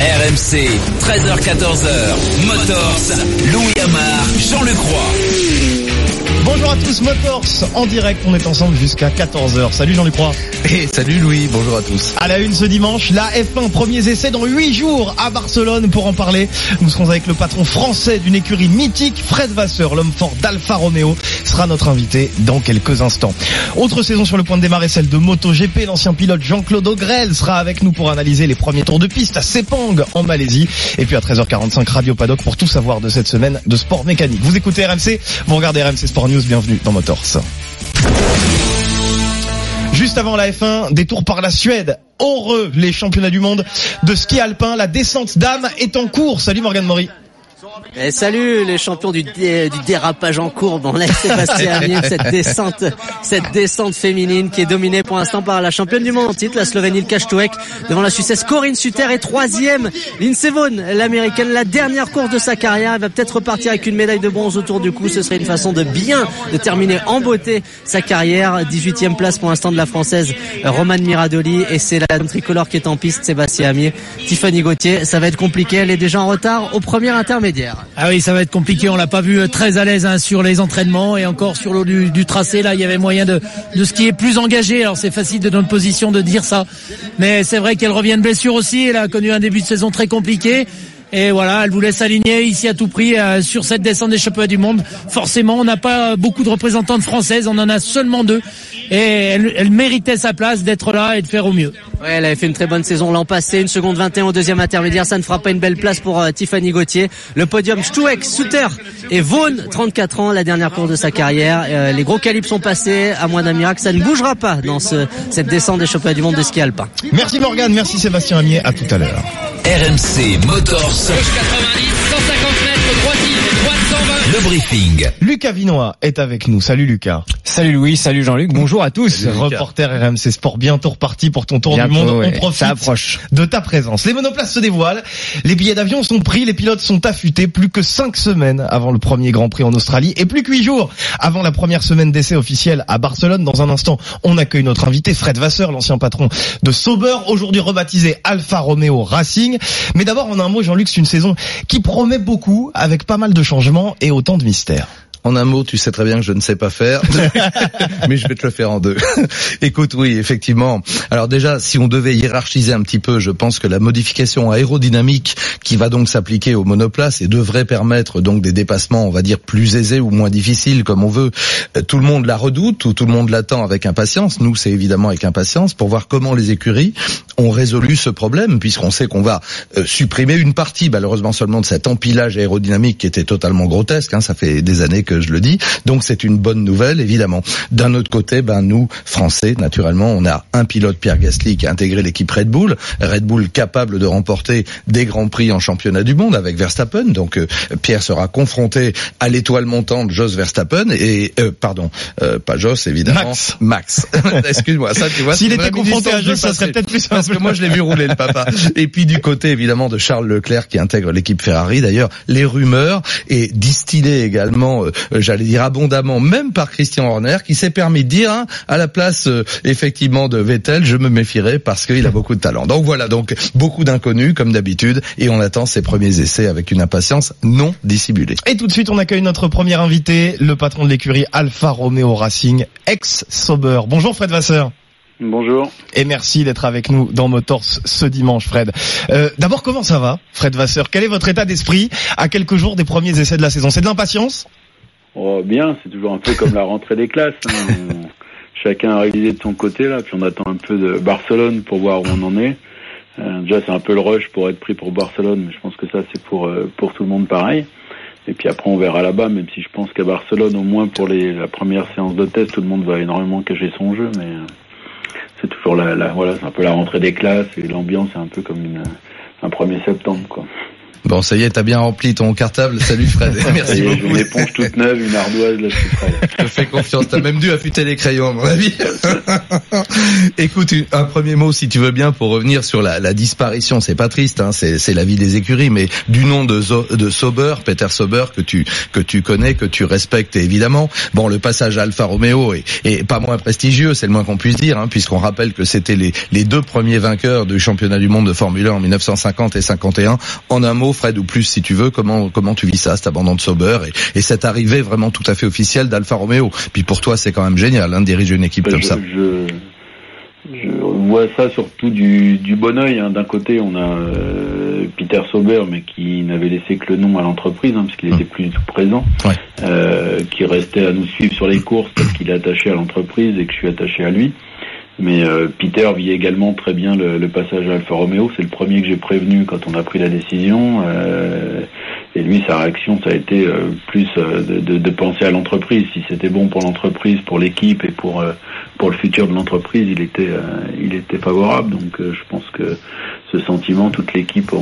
RMC, 13h-14h, Motors, Louis Amar, Jean-Luc Roy. Bonjour à tous, Motors en direct, on est ensemble jusqu'à 14h. Salut Jean-Luc Roy. Et salut Louis, bonjour à tous. À la une ce dimanche, la F1, premiers essais dans 8 jours à Barcelone. Pour en parler, nous serons avec le patron français d'une écurie mythique, Fred Vasseur, l'homme fort d'Alfa Romeo, sera notre invité dans quelques instants. Autre saison sur le point de démarrer, celle de MotoGP. L'ancien pilote Jean-Claude Ogrel sera avec nous pour analyser les premiers tours de piste à Sepang en Malaisie. Et puis à 13h45, Radio Paddock pour tout savoir de cette semaine de sport mécanique. Vous écoutez RMC, vous regardez RMC Sport News, bienvenue dans Motors. Juste avant la F1, détour par la Suède. Heureux, les championnats du monde de ski alpin. La descente dames est en cours. Salut Morgane Maury. Et salut les champions du dérapage en courbe. On laisse Sébastien Amier cette descente féminine qui est dominée pour l'instant par la championne du monde en titre, la Slovénie Ilka Štuek, devant la Suissesse Corinne Suter, et troisième Lindsey Vonn, l'américaine, la dernière course de sa carrière. Elle va peut-être repartir avec une médaille de bronze autour du cou. Ce serait une façon de terminer en beauté sa carrière. 18e place pour l'instant de la française Romane Miradoli, et c'est la tricolore qui est en piste, Sébastien Amier. Tiffany Gauthier, ça va être compliqué, elle est déjà en retard au premier intermédiaire. Ah oui, ça va être compliqué, on l'a pas vu très à l'aise sur les entraînements, et encore sur l'eau du tracé, là il y avait moyen de skier plus engagé. Alors c'est facile de notre position de dire ça, mais c'est vrai qu'elle revient de blessure aussi. Elle a connu un début de saison très compliqué. Et voilà, elle voulait s'aligner ici à tout prix sur cette descente des championnats du monde. Forcément, on n'a pas beaucoup de représentantes françaises, on en a seulement 2. Et elle méritait sa place d'être là et de faire au mieux. Ouais, elle avait fait une très bonne saison l'an passé, 1 seconde 21 au deuxième intermédiaire. Ça ne fera pas une belle place pour Tiffany Gauthier. Le podium, Štuek, Suter et Vonn, 34 ans, la dernière course de sa carrière. Les gros calibres sont passés, à moins d'un miracle, ça ne bougera pas dans cette descente des championnats du monde de ski alpin. Merci Morgane, merci Sébastien Amier, à tout à l'heure. RMC Motors, gauche 90, 150 mètres, droite 120. le briefing. Lucas Vinois est avec nous. Salut Lucas. Salut Louis, salut Jean-Luc, bonjour à tous. Reporter RMC Sport, bientôt reparti pour ton tour du monde. On profite de ta présence. Les monoplaces se dévoilent, les billets d'avion sont pris, les pilotes sont affûtés. Plus que 5 semaines avant le premier Grand Prix en Australie et plus que 8 jours avant la première semaine d'essai officielle à Barcelone. Dans un instant, on accueille notre invité Fred Vasseur, l'ancien patron de Sauber, aujourd'hui rebaptisé Alfa Romeo Racing. Mais d'abord, en un mot, Jean-Luc, c'est une saison qui promet beaucoup, avec pas mal de changements et autant de mystères. En un mot, tu sais très bien que je ne sais pas faire, mais je vais te le faire en 2. Écoute, oui, effectivement. Alors déjà, si on devait hiérarchiser un petit peu, je pense que la modification aérodynamique qui va donc s'appliquer aux monoplaces et devrait permettre donc des dépassements, on va dire, plus aisés ou moins difficiles, comme on veut, tout le monde la redoute, ou tout le monde l'attend avec impatience. Nous, c'est évidemment avec impatience, pour voir comment les écuries ont résolu ce problème, puisqu'on sait qu'on va supprimer une partie, malheureusement seulement, de cet empilage aérodynamique qui était totalement grotesque, ça fait des années que je le dis, donc c'est une bonne nouvelle évidemment. D'un autre côté, nous Français, naturellement, on a un pilote, Pierre Gasly, qui a intégré l'équipe Red Bull capable de remporter des grands prix en championnat du monde avec Verstappen. Donc Pierre sera confronté à l'étoile montante Jos Verstappen et pas Jos évidemment, Max. Excuse-moi, ça tu vois. S'il était confronté à Jos, ça serait peut-être plus simple. Parce que moi je l'ai vu rouler le papa. Et puis du côté évidemment de Charles Leclerc qui intègre l'équipe Ferrari. D'ailleurs, les rumeurs et distillées également j'allais dire abondamment, même par Christian Horner, qui s'est permis de dire, à la place effectivement de Vettel, je me méfierais parce qu'il a beaucoup de talent. Donc voilà, donc beaucoup d'inconnus comme d'habitude, et on attend ses premiers essais avec une impatience non dissimulée. Et tout de suite, on accueille notre premier invité, le patron de l'écurie Alfa Romeo Racing, ex-Sauber. Bonjour Fred Vasseur. Bonjour. Et merci d'être avec nous dans Motors ce dimanche, Fred. D'abord, comment ça va, Fred Vasseur? Quel est votre état d'esprit à quelques jours des premiers essais de la saison? C'est de l'impatience? Oh, bien, c'est toujours un peu comme la rentrée des classes. Chacun a réalisé de son côté, là, puis on attend un peu de Barcelone pour voir où on en est. Déjà, c'est un peu le rush pour être pris pour Barcelone, mais je pense que ça, c'est pour tout le monde pareil. Et puis après, on verra là-bas, même si je pense qu'à Barcelone, au moins pour la première séance de test, tout le monde va énormément cacher son jeu, mais c'est toujours voilà, c'est un peu la rentrée des classes, et l'ambiance est un peu comme un 1er septembre, quoi. Bon, ça y est, t'as bien rempli ton cartable. Salut Fred. Merci beaucoup. Une éponge toute neuve, une ardoise, là, je suis prêt. Je te fais confiance. T'as même dû affûter les crayons, à mon avis. Écoute, un premier mot, si tu veux bien, pour revenir sur la disparition. C'est pas triste, hein, c'est la vie des écuries, mais du nom de Sauber, Peter Sauber, que tu connais, que tu respectes, évidemment. Bon, le passage à Alfa Romeo est pas moins prestigieux, c'est le moins qu'on puisse dire, hein, puisqu'on rappelle que c'était les deux premiers vainqueurs du championnat du monde de Formule 1 en 1950 et 51. En un mot, Fred, ou plus si tu veux, comment tu vis ça, cet abandon de Sauber et cette arrivée vraiment tout à fait officielle d'Alfa Romeo. Puis pour toi, c'est quand même génial, hein, de diriger une équipe comme ça. Je vois ça surtout du bon œil, hein. D'un côté, on a Peter Sauber, mais qui n'avait laissé que le nom à l'entreprise, hein, parce qu'il était plus du tout présent, qui restait à nous suivre sur les courses parce qu'il est attaché à l'entreprise et que je suis attaché à lui. Mais Peter vit également très bien le passage à Alfa Romeo. C'est le premier que j'ai prévenu quand on a pris la décision. Et lui, sa réaction, ça a été plus de penser à l'entreprise. Si c'était bon pour l'entreprise, pour l'équipe et pour le futur de l'entreprise, il était favorable. Donc je pense que ce sentiment, toute l'équipe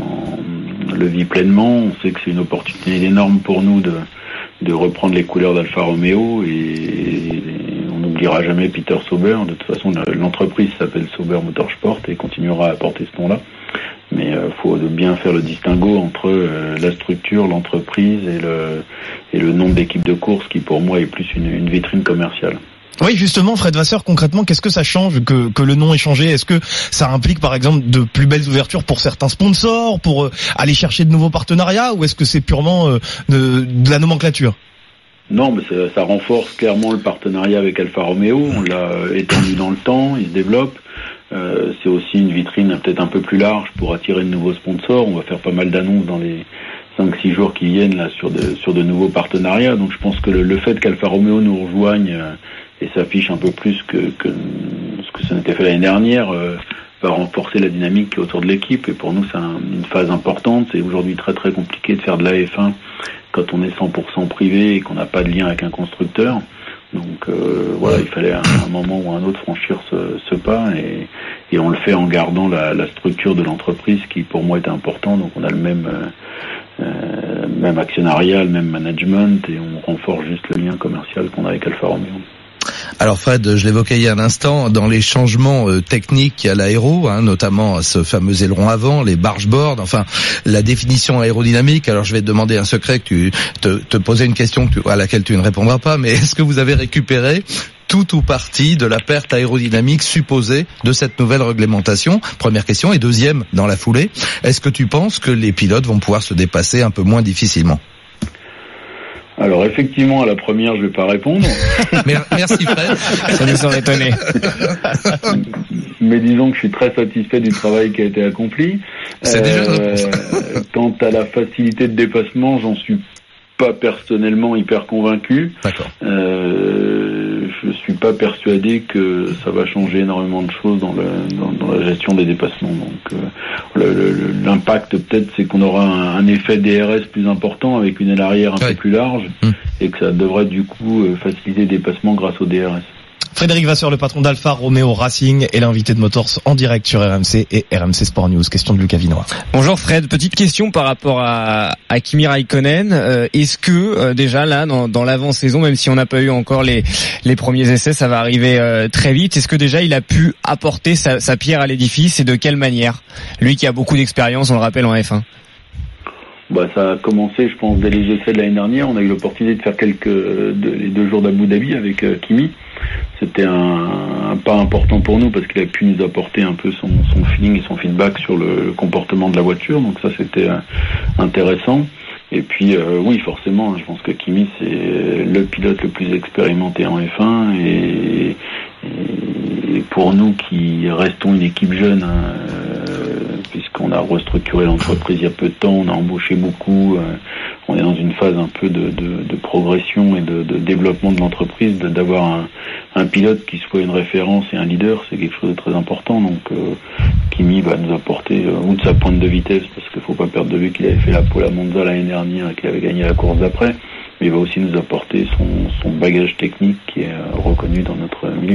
le vit pleinement. On sait que c'est une opportunité énorme pour nous de reprendre les couleurs d'Alfa Romeo et on n'oubliera jamais Peter Sauber. De toute façon, l'entreprise s'appelle Sauber Motorsport et continuera à porter ce nom-là. Mais faut bien faire le distinguo entre la structure, l'entreprise et le nom de l'équipe de course qui pour moi est plus une vitrine commerciale. Oui, justement, Fred Vasseur, concrètement, qu'est-ce que ça change que le nom ait changé? Est-ce que ça implique, par exemple, de plus belles ouvertures pour certains sponsors, pour aller chercher de nouveaux partenariats, ou est-ce que c'est purement de la nomenclature? Non, mais ça renforce clairement le partenariat avec Alfa Romeo. On l'a étendu dans le temps, il se développe. C'est aussi une vitrine peut-être un peu plus large pour attirer de nouveaux sponsors. On va faire pas mal d'annonces dans les 5-6 jours qui viennent là sur de nouveaux partenariats. Donc je pense que le fait qu'Alfa Romeo nous rejoigne et s'affiche un peu plus que ce que ça n'était fait l'année dernière va renforcer la dynamique qui est autour de l'équipe. Et pour nous, c'est une phase importante. C'est aujourd'hui très très compliqué de faire de la F1 quand on est 100% privé et qu'on n'a pas de lien avec un constructeur. Donc voilà, il fallait à un moment ou à un autre franchir ce pas et on le fait en gardant la structure de l'entreprise qui pour moi était important. Donc on a le même actionnariat, le même management et on renforce juste le lien commercial qu'on a avec Alfa Romeo. Alors Fred, je l'évoquais il y a un instant, dans les changements techniques à l'aéro, hein, notamment ce fameux aileron avant, les bargeboards, enfin la définition aérodynamique. Alors je vais te demander un secret, que tu te poser une question à laquelle tu ne répondras pas, mais est-ce que vous avez récupéré tout ou partie de la perte aérodynamique supposée de cette nouvelle réglementation? Première question. Et deuxième, dans la foulée, est-ce que tu penses que les pilotes vont pouvoir se dépasser un peu moins difficilement? Alors effectivement, à la première, je vais pas répondre. Merci Fred. Ça nous aurait étonné. Mais disons que je suis très satisfait du travail qui a été accompli. C'est déjà une réponse. Quant à la facilité de dépassement, j'en suis pas personnellement hyper convaincu. D'accord. Je suis pas persuadé que ça va changer énormément de choses dans la gestion des dépassements. Donc l'impact peut-être c'est qu'on aura un effet DRS plus important avec une aile arrière un peu plus large et que ça devrait du coup faciliter les dépassements grâce au DRS. Frédéric Vasseur, le patron d'Alfa Romeo Racing, est l'invité de Motors en direct sur RMC et RMC Sport News. Question de Lucas Vinois. Bonjour Fred, petite question par rapport à Kimi Raikkonen. Est-ce que déjà là, dans l'avant-saison, même si on n'a pas eu encore les premiers essais, ça va arriver très vite, est-ce que déjà il a pu apporter sa pierre à l'édifice et de quelle manière? Lui qui a beaucoup d'expérience, on le rappelle, en F1. Ça a commencé, je pense, dès les essais de l'année dernière. On a eu l'opportunité de faire les 2 jours d'Abu Dhabi avec Kimi. C'était un pas important pour nous parce qu'il a pu nous apporter un peu son feeling et son feedback sur le comportement de la voiture. Donc ça, c'était intéressant. Et puis, oui, forcément, je pense que Kimi, c'est le pilote le plus expérimenté en F1 et pour nous qui restons une équipe jeune, puisqu'on a restructuré l'entreprise il y a peu de temps, on a embauché beaucoup, on est dans une phase un peu de progression et de développement de l'entreprise, d'avoir un pilote qui soit une référence et un leader, c'est quelque chose de très important. Donc Kimi va nous apporter, outre sa pointe de vitesse, parce qu'il faut pas perdre de vue qu'il avait fait la pole à Monza l'année dernière et qu'il avait gagné la course d'après, mais il va aussi nous apporter son bagage technique qui est reconnu dans notre milieu.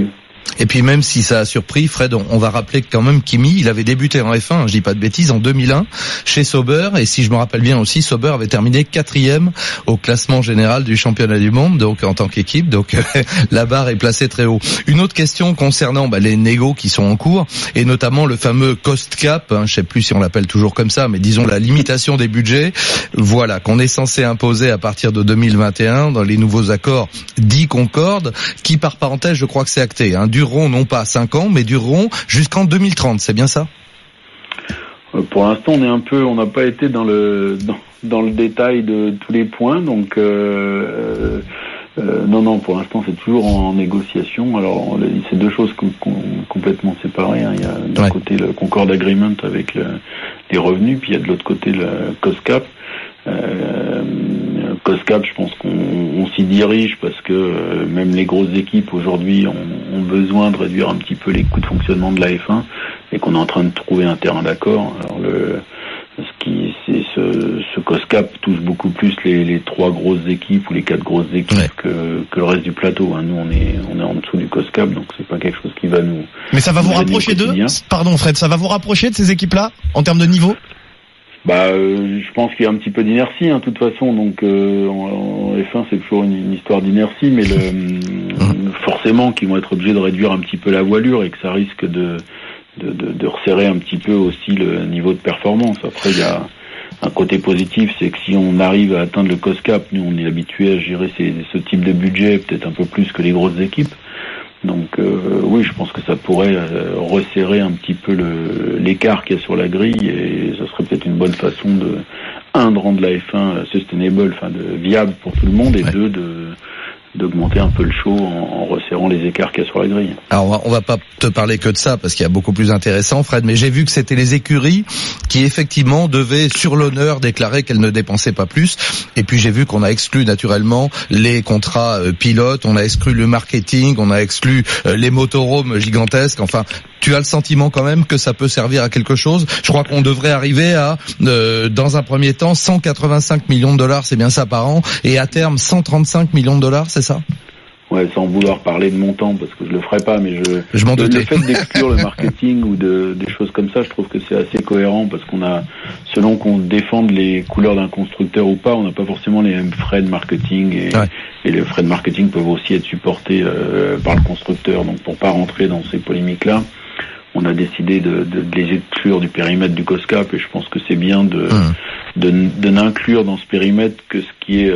Et puis même si ça a surpris, Fred, on va rappeler que quand même Kimi, il avait débuté en F1, je dis pas de bêtises, en 2001 chez Sauber, et si je me rappelle bien aussi, Sauber avait terminé 4e au classement général du championnat du monde, donc en tant qu'équipe, donc la barre est placée très haut. Une autre question concernant les négos qui sont en cours, et notamment le fameux cost cap, je sais plus si on l'appelle toujours comme ça, mais disons la limitation des budgets, voilà, qu'on est censé imposer à partir de 2021 dans les nouveaux accords dits Concorde, qui par parenthèse, je crois que c'est acté, dureront non pas 5 ans, mais dureront jusqu'en 2030, c'est bien ça ? Pour l'instant, on n'a pas été dans le détail de tous les points, donc non, pour l'instant, c'est toujours en négociation. Alors, c'est deux choses complètement séparées. Il y a d'un côté le Concorde Agreement avec les revenus, puis il y a de l'autre côté le cost cap. Cost cap, je pense qu'on s'y dirige parce que même les grosses équipes aujourd'hui ont besoin de réduire un petit peu les coûts de fonctionnement de la F1 et qu'on est en train de trouver un terrain d'accord. Alors ce cost cap touche beaucoup plus les 3 grosses équipes ou les 4 grosses équipes que le reste du plateau. Nous on est en dessous du cost cap, donc c'est pas quelque chose qui va nous. Mais ça va vous rapprocher d'eux ? Pardon Fred, ça va vous rapprocher de ces équipes-là en termes de niveau ? Je pense qu'il y a un petit peu d'inertie, de toute façon. Donc en F1, c'est toujours une histoire d'inertie, mais forcément qu'ils vont être obligés de réduire un petit peu la voilure et que ça risque de resserrer un petit peu aussi le niveau de performance. Après, il y a un côté positif, c'est que si on arrive à atteindre le cost cap, nous on est habitué à gérer ce type de budget peut-être un peu plus que les grosses équipes. Donc oui, je pense que ça pourrait resserrer un petit peu l'écart qu'il y a sur la grille, et ça serait peut-être une bonne façon de rendre la F1 sustainable, viable pour tout le monde, et d'augmenter un peu le show en resserrant les écarts qu'il y a sur la grille. Alors on va pas te parler que de ça parce qu'il y a beaucoup plus intéressant, Fred, mais j'ai vu que c'était les écuries qui effectivement devaient sur l'honneur déclarer qu'elles ne dépensaient pas plus, et puis j'ai vu qu'on a exclu naturellement les contrats pilotes, on a exclu le marketing, on a exclu les motorhomes gigantesques. Enfin, tu as le sentiment quand même que ça peut servir à quelque chose? Je crois qu'on devrait arriver à dans un premier temps 185 millions de dollars, c'est bien ça, par an, et à terme 135 millions de dollars, c'est ça? Ouais, sans vouloir parler de montant, parce que je le ferai pas, mais je m'en doutais. Le fait d'exclure le marketing ou des choses comme ça, je trouve que c'est assez cohérent, parce qu'on a, selon qu'on défende les couleurs d'un constructeur ou pas, on n'a pas forcément les mêmes frais de marketing, et les frais de marketing peuvent aussi être supportés par le constructeur. Donc pour pas rentrer dans ces polémiques-là, on a décidé de les exclure du périmètre du cost cap, et je pense que c'est bien de n'inclure dans ce périmètre que ce qui est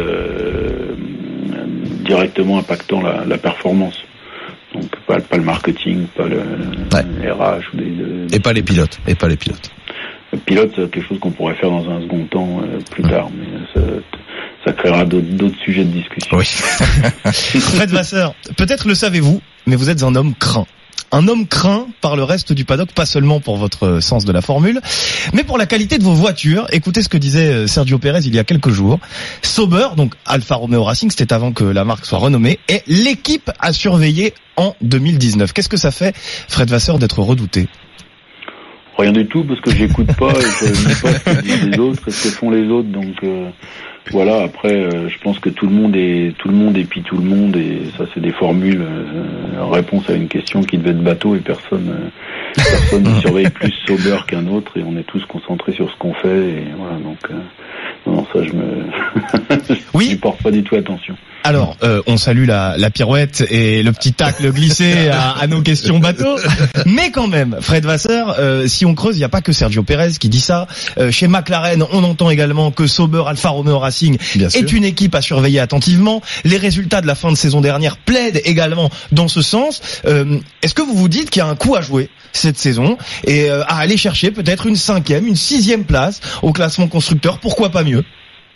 directement impactant la performance. Donc pas le marketing, pas le RH ou et pas les pilotes. Le pilote, c'est quelque chose qu'on pourrait faire dans un second temps plus tard, mais ça créera d'autres sujets de discussion. Oui. Fred Vasseur, peut-être le savez-vous, mais vous êtes un homme craint. Un homme craint par le reste du paddock, pas seulement pour votre sens de la formule, mais pour la qualité de vos voitures. Écoutez ce que disait Sergio Pérez il y a quelques jours. Sauber, donc Alfa Romeo Racing, c'était avant que la marque soit renommée, est l'équipe à surveiller en 2019. Qu'est-ce que ça fait, Fred Vasseur, d'être redouté? Rien du tout, parce que j'écoute pas et je ne sais pas ce que disent les autres et ce que font les autres, donc voilà. Après, je pense que tout le monde épie tout le monde, et ça c'est des formules en réponse à une question qui devait être bateau, et personne ne surveille plus Sauber qu'un autre, et on est tous concentrés sur ce qu'on fait, et voilà. Donc non, ça je n'y porte pas du tout attention. Alors, on salue la pirouette et le petit tacle glissé à nos questions bateau. Mais quand même, Fred Vasseur, si on creuse, il n'y a pas que Sergio Pérez qui dit ça. Chez McLaren, on entend également que Sauber, Alfa Romeo Racing est une équipe à surveiller attentivement. Les résultats de la fin de saison dernière plaident également dans ce sens. Est-ce que vous vous dites qu'il y a un coup à jouer cette saison et à aller chercher peut-être une 5e, une 6e place au classement constructeur? Pourquoi pas mieux?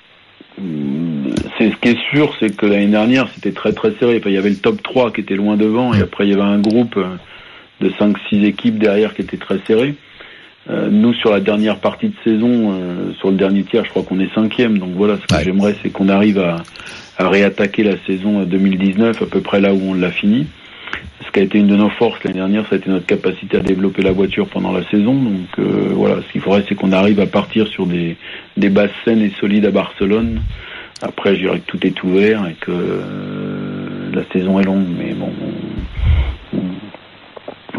Ce qui est sûr, c'est que l'année dernière, c'était très très serré. Enfin, il y avait le top 3 qui était loin devant, et après il y avait un groupe de 5-6 équipes derrière qui était très serré. Nous, sur la dernière partie de saison, sur le dernier tiers, je crois qu'on est 5e. Donc voilà, ce que j'aimerais, c'est qu'on arrive à réattaquer la saison 2019 à peu près là où on l'a fini. Ce qui a été une de nos forces l'année dernière, ça a été notre capacité à développer la voiture pendant la saison. Donc voilà, ce qu'il faudrait, c'est qu'on arrive à partir sur des bases saines et solides à Barcelone. Après, je dirais que tout est ouvert et que la saison est longue, mais bon,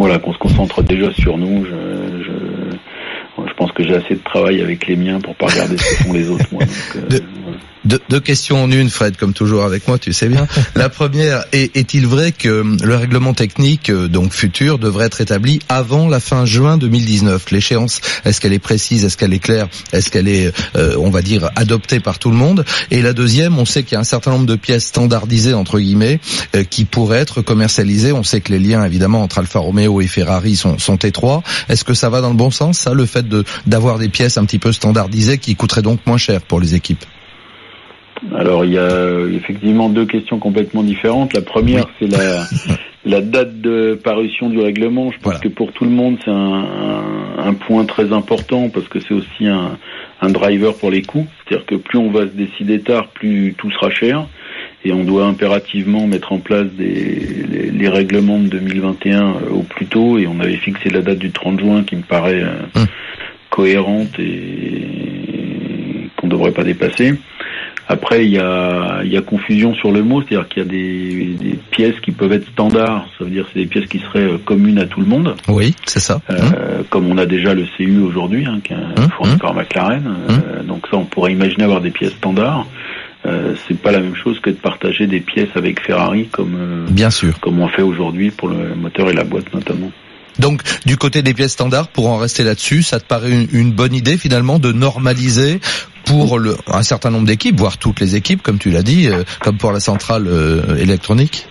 voilà, qu'on se concentre déjà sur nous. Je pense que j'ai assez de travail avec les miens pour pas regarder ce que font les autres, moi. Donc, deux questions en une, Fred, comme toujours avec moi, tu sais bien. La première, est-il vrai que le règlement technique, donc futur, devrait être établi avant la fin juin 2019? L'échéance, est-ce qu'elle est précise? Est-ce qu'elle est claire? Est-ce qu'elle est, on va dire, adoptée par tout le monde? Et la deuxième, on sait qu'il y a un certain nombre de pièces standardisées, entre guillemets, qui pourraient être commercialisées. On sait que les liens, évidemment, entre Alfa Romeo et Ferrari sont étroits. Est-ce que ça va dans le bon sens, ça, le fait d'avoir des pièces un petit peu standardisées qui coûteraient donc moins cher pour les équipes? Alors, il y a effectivement deux questions complètement différentes. La première, c'est la date de parution du règlement. Je pense que pour tout le monde, c'est un point très important parce que c'est aussi un driver pour les coûts. C'est-à-dire que plus on va se décider tard, plus tout sera cher. Et on doit impérativement mettre en place les règlements de 2021 au plus tôt. Et on avait fixé la date du 30 juin qui me paraît cohérente et qu'on ne devrait pas dépasser. Après, il y a confusion sur le mot, c'est-à-dire qu'il y a des pièces qui peuvent être standards, ça veut dire que c'est des pièces qui seraient communes à tout le monde. Oui, c'est ça. Comme on a déjà le CU aujourd'hui, qui est un fournisseur McLaren. Donc ça, on pourrait imaginer avoir des pièces standards. C'est pas la même chose que de partager des pièces avec Ferrari, bien sûr, comme on fait aujourd'hui pour le moteur et la boîte notamment. Donc, du côté des pièces standards, pour en rester là-dessus, ça te paraît une bonne idée finalement de normaliser pour un certain nombre d'équipes, voire toutes les équipes, comme tu l'as dit, comme pour la centrale électronique?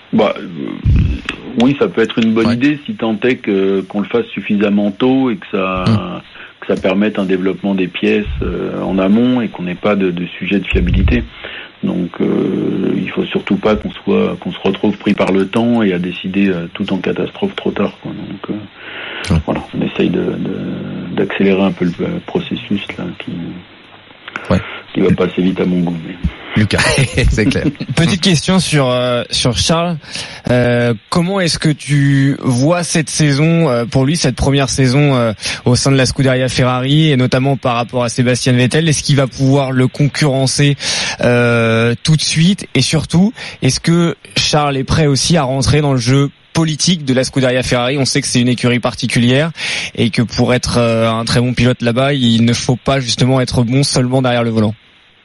Oui, ça peut être une bonne idée si tant est qu'on le fasse suffisamment tôt et que ça permette un développement des pièces en amont et qu'on n'ait pas de sujet de fiabilité. Donc il faut surtout pas qu'on se retrouve pris par le temps et à décider tout en catastrophe trop tard, quoi. Donc voilà, on essaye d'accélérer un peu le processus là qui va passer vite à mon goût. Mais... Lucas, c'est clair. Petite question sur Charles. Comment est-ce que tu vois cette saison pour lui, cette première saison au sein de la Scuderia Ferrari et notamment par rapport à Sébastien Vettel? Est-ce qu'il va pouvoir le concurrencer tout de suite? Et surtout, est-ce que Charles est prêt aussi à rentrer dans le jeu politique de la Scuderia Ferrari? On sait que c'est une écurie particulière et que pour être un très bon pilote là-bas, il ne faut pas justement être bon seulement derrière le volant.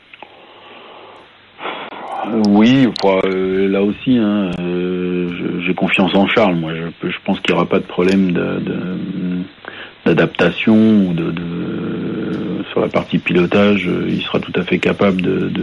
Oui, là aussi, j'ai confiance en Charles. Moi, je pense qu'il n'y aura pas de problème d'adaptation ou sur la partie pilotage. Il sera tout à fait capable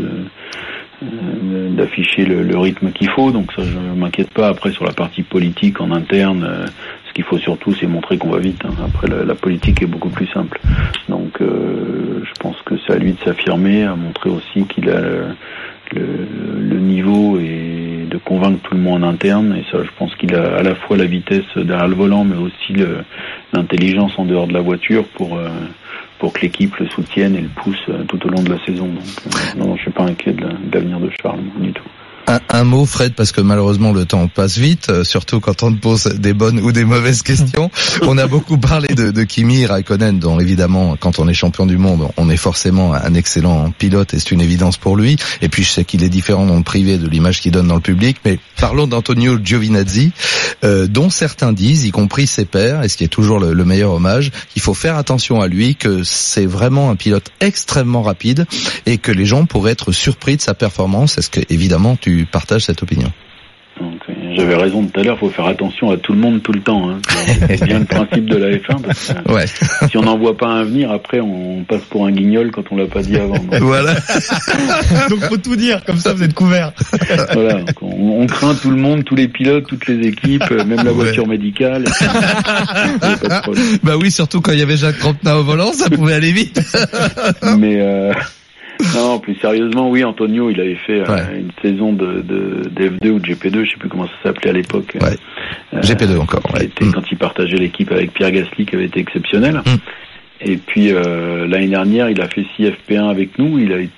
d'afficher le rythme qu'il faut. Donc ça, je m'inquiète pas. Après, sur la partie politique en interne, ce qu'il faut surtout, c'est montrer qu'on va vite. Après, la politique est beaucoup plus simple. Donc, je pense que c'est à lui de s'affirmer, à montrer aussi qu'il a le niveau et de convaincre tout le monde en interne. Et ça, je pense qu'il a à la fois la vitesse derrière le volant, mais aussi l'intelligence en dehors de la voiture pour que l'équipe le soutienne et le pousse tout au long de la saison. Donc, non, je suis pas inquiet de l'avenir de Charles du tout. Un mot, Fred, parce que malheureusement le temps passe vite, surtout quand on te pose des bonnes ou des mauvaises questions. On a beaucoup parlé de Kimi Raikkonen, dont évidemment, quand on est champion du monde, on est forcément un excellent pilote et c'est une évidence pour lui. Et puis je sais qu'il est différent dans le privé de l'image qu'il donne dans le public. Mais parlons d'Antonio Giovinazzi, dont certains disent, y compris ses pairs, et ce qui est toujours le meilleur hommage, qu'il faut faire attention à lui, que c'est vraiment un pilote extrêmement rapide et que les gens pourraient être surpris de sa performance. Est-ce que évidemment tu partages cette opinion? Donc, j'avais raison tout à l'heure, il faut faire attention à tout le monde tout le temps. C'est bien le principe de la F1. Parce que si on n'en voit pas un venir, après on passe pour un guignol quand on l'a pas dit avant. Donc. Voilà. Donc faut tout dire, comme ça vous êtes couverts. Voilà, donc on craint tout le monde, tous les pilotes, toutes les équipes, même la voiture médicale. Pas de bah oui, surtout quand il y avait Jacques Crampna au volant, ça pouvait aller vite. Mais non, plus sérieusement, oui, Antonio, il avait fait une saison de F2 ou de GP2, je sais plus comment ça s'appelait à l'époque. GP2 encore. Quand il partageait l'équipe avec Pierre Gasly, qui avait été exceptionnel. Et puis l'année dernière, il a fait 6 FP1 avec nous. Il a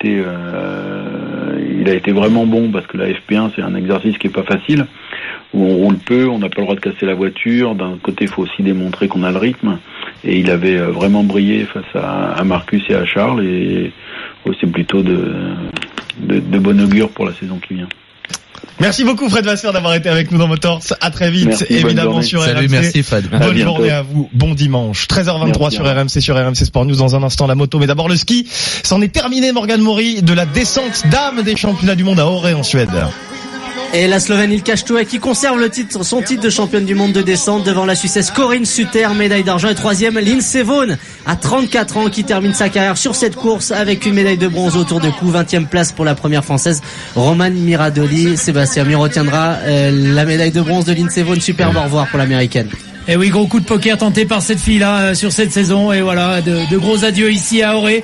été vraiment bon parce que la FP1, c'est un exercice qui est pas facile, où on roule peu, on n'a pas le droit de casser la voiture. D'un côté, il faut aussi démontrer qu'on a le rythme. Et il avait vraiment brillé face à Marcus et à Charles. Et c'est plutôt de bon augure pour la saison qui vient. Merci beaucoup Fred Vasseur d'avoir été avec nous dans Motors. À très vite, merci, évidemment sur RMC. Salut, merci Fred. Bonne journée à vous, bon dimanche. 13h23 sur RMC Sport News. Dans un instant la moto, mais d'abord le ski. C'en est terminé, Morgane Maury, de la descente dame des championnats du monde à Åre en Suède. Et la Slovène Ilka Štuek qui conserve son titre de championne du monde de descente devant la Suissesse Corinne Suter, médaille d'argent, et troisième Lindsey Vonn à 34 ans qui termine sa carrière sur cette course avec une médaille de bronze autour de cou. 20e place pour la première française Romane Miradoli. Sébastien Mieux retiendra la médaille de bronze de Lindsey Vonn. Superbe au revoir pour l'américaine. Et oui, gros coup de poker tenté par cette fille-là sur cette saison, et voilà, de gros adieux ici à Åre.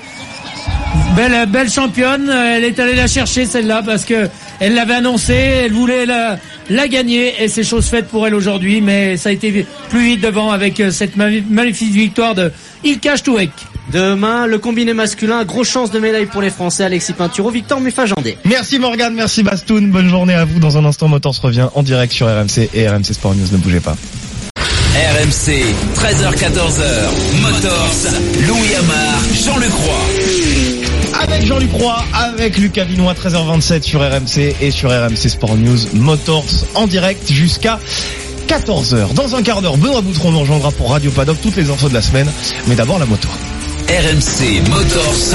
Belle championne, elle est allée la chercher celle-là parce que elle l'avait annoncé, elle voulait la gagner, et c'est chose faite pour elle aujourd'hui, mais ça a été plus vite devant avec cette magnifique victoire de Ilka Štuek. Demain, le combiné masculin, grosse chance de médaille pour les Français, Alexis Pinturo, Victor Mufajandé. Merci Morgane, merci Bastoun, bonne journée à vous. Dans un instant, Motors revient en direct sur RMC et RMC Sport News, ne bougez pas. RMC, 13h-14h, Motors, Louis Amar, Jean-Luc Roy. Avec Jean-Luc Roy, avec Lucas Vinois, 13h27 sur RMC et sur RMC Sport News, Motors en direct jusqu'à 14h. Dans un quart d'heure, Benoît Boutron nous rejoindra pour Radio Paddock, toutes les infos de la semaine, mais d'abord la moto. RMC Motors,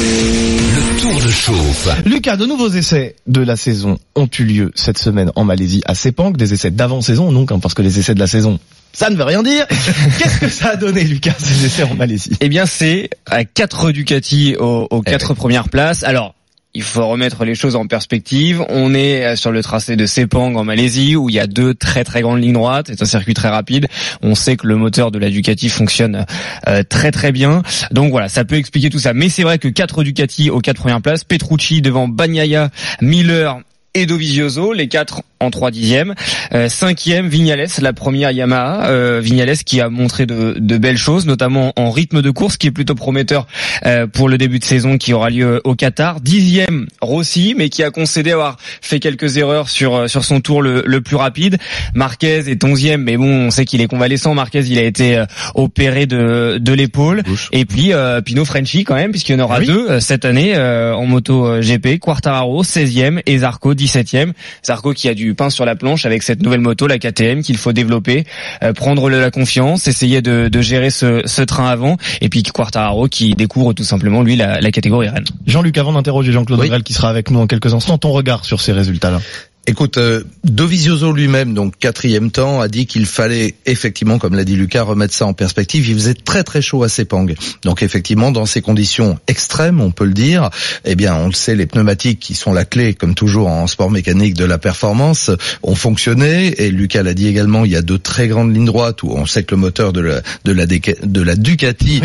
le tour de chauffe. Lucas, de nouveaux essais de la saison ont eu lieu cette semaine en Malaisie à Sepang, des essais d'avant-saison donc, parce que les essais de la saison, ça ne veut rien dire. Qu'est-ce que ça a donné, Lucas, ces essais en Malaisie? Eh bien, c'est à 4 Ducati aux 4 premières places. Alors, il faut remettre les choses en perspective. On est sur le tracé de Sepang en Malaisie où il y a 2 très très grandes lignes droites. C'est un circuit très rapide. On sait que le moteur de la Ducati fonctionne très très bien. Donc voilà, ça peut expliquer tout ça. Mais c'est vrai que 4 Ducati aux 4 premières places. Petrucci devant Bagnaia, Miller et Dovizioso, les 4 en 3/10. 5e, Viñales, la première Yamaha. Viñales qui a montré de belles choses, notamment en rythme de course, qui est plutôt prometteur pour le début de saison qui aura lieu au Qatar. 10e, Rossi, mais qui a concédé avoir fait quelques erreurs sur son tour le plus rapide. Marquez est 11e, mais bon, on sait qu'il est convalescent. Marquez, il a été opéré de l'épaule. Et puis Pino Frenchi quand même, puisqu'il y en aura 2 cette année en moto GP. Quartararo 16e et Zarco 17e. Zarco qui a du pain sur la planche avec cette nouvelle moto, la KTM, qu'il faut développer, prendre la confiance, essayer de gérer ce train avant, et puis Quartararo qui découvre tout simplement lui la catégorie Rennes. Jean-Luc, avant d'interroger Jean-Claude Grel qui sera avec nous en quelques instants, ton regard sur ces résultats-là? Écoute, Dovizioso lui-même, donc 4e temps, a dit qu'il fallait effectivement, comme l'a dit Lucas, remettre ça en perspective. Il faisait très très chaud à Sepang. Donc effectivement, dans ces conditions extrêmes, on peut le dire, eh bien, on le sait, les pneumatiques qui sont la clé, comme toujours en sport mécanique, de la performance, ont fonctionné. Et Lucas l'a dit également, il y a 2 très grandes lignes droites où on sait que le moteur de la Ducati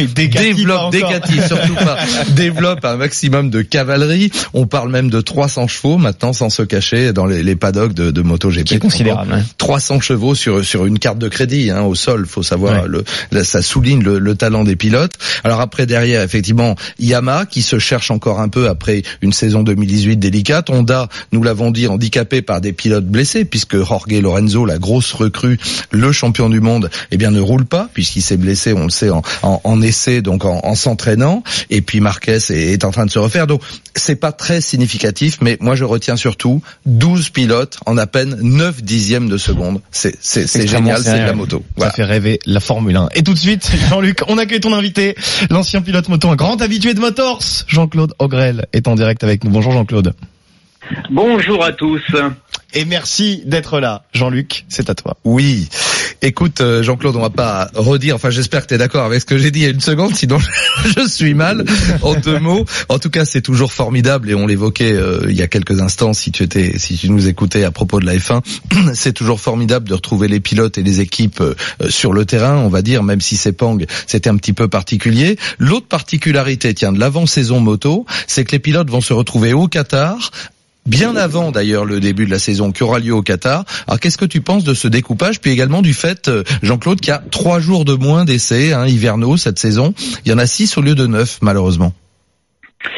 développe un maximum de cavalerie. On parle même de 300 chevaux maintenant, sans se cacher, dans les paddocks de MotoGP. C'est considérable. 300 chevaux sur une carte de crédit au sol, faut savoir. Ça souligne le talent des pilotes. Alors après, derrière, effectivement, Yamaha qui se cherche encore un peu après une saison 2018 délicate. Honda, nous l'avons dit, handicapé par des pilotes blessés, puisque Jorge Lorenzo, la grosse recrue, le champion du monde, eh bien ne roule pas puisqu'il s'est blessé, on le sait, en essai, donc en s'entraînant. Et puis Marquez est en train de se refaire. Donc c'est pas très significatif, mais moi je retiens surtout 12 pilote en à peine 9/10 de seconde. C'est génial, c'est de la moto. Voilà. Ça fait rêver la Formule 1. Et tout de suite, Jean-Luc, on accueille ton invité, l'ancien pilote moto, un grand habitué de Motors, Jean-Claude Ogrel est en direct avec nous. Bonjour Jean-Claude. Bonjour à tous. Et merci d'être là. Jean-Luc, c'est à toi. Oui. Écoute, Jean-Claude, on va pas redire, enfin j'espère que tu es d'accord avec ce que j'ai dit il y a une seconde, sinon je suis mal en 2 mots. En tout cas, c'est toujours formidable et on l'évoquait il y a quelques instants si tu nous écoutais à propos de la F1, c'est toujours formidable de retrouver les pilotes et les équipes sur le terrain, on va dire, même si Sepang c'était un petit peu particulier. L'autre particularité, de l'avant-saison moto, c'est que les pilotes vont se retrouver au Qatar, bien avant d'ailleurs le début de la saison qui aura lieu au Qatar. Alors qu'est-ce que tu penses de ce découpage, puis également du fait, Jean-Claude, qu'il y a 3 jours de moins d'essais hivernaux cette saison. Il y en a 6 au lieu de 9 malheureusement.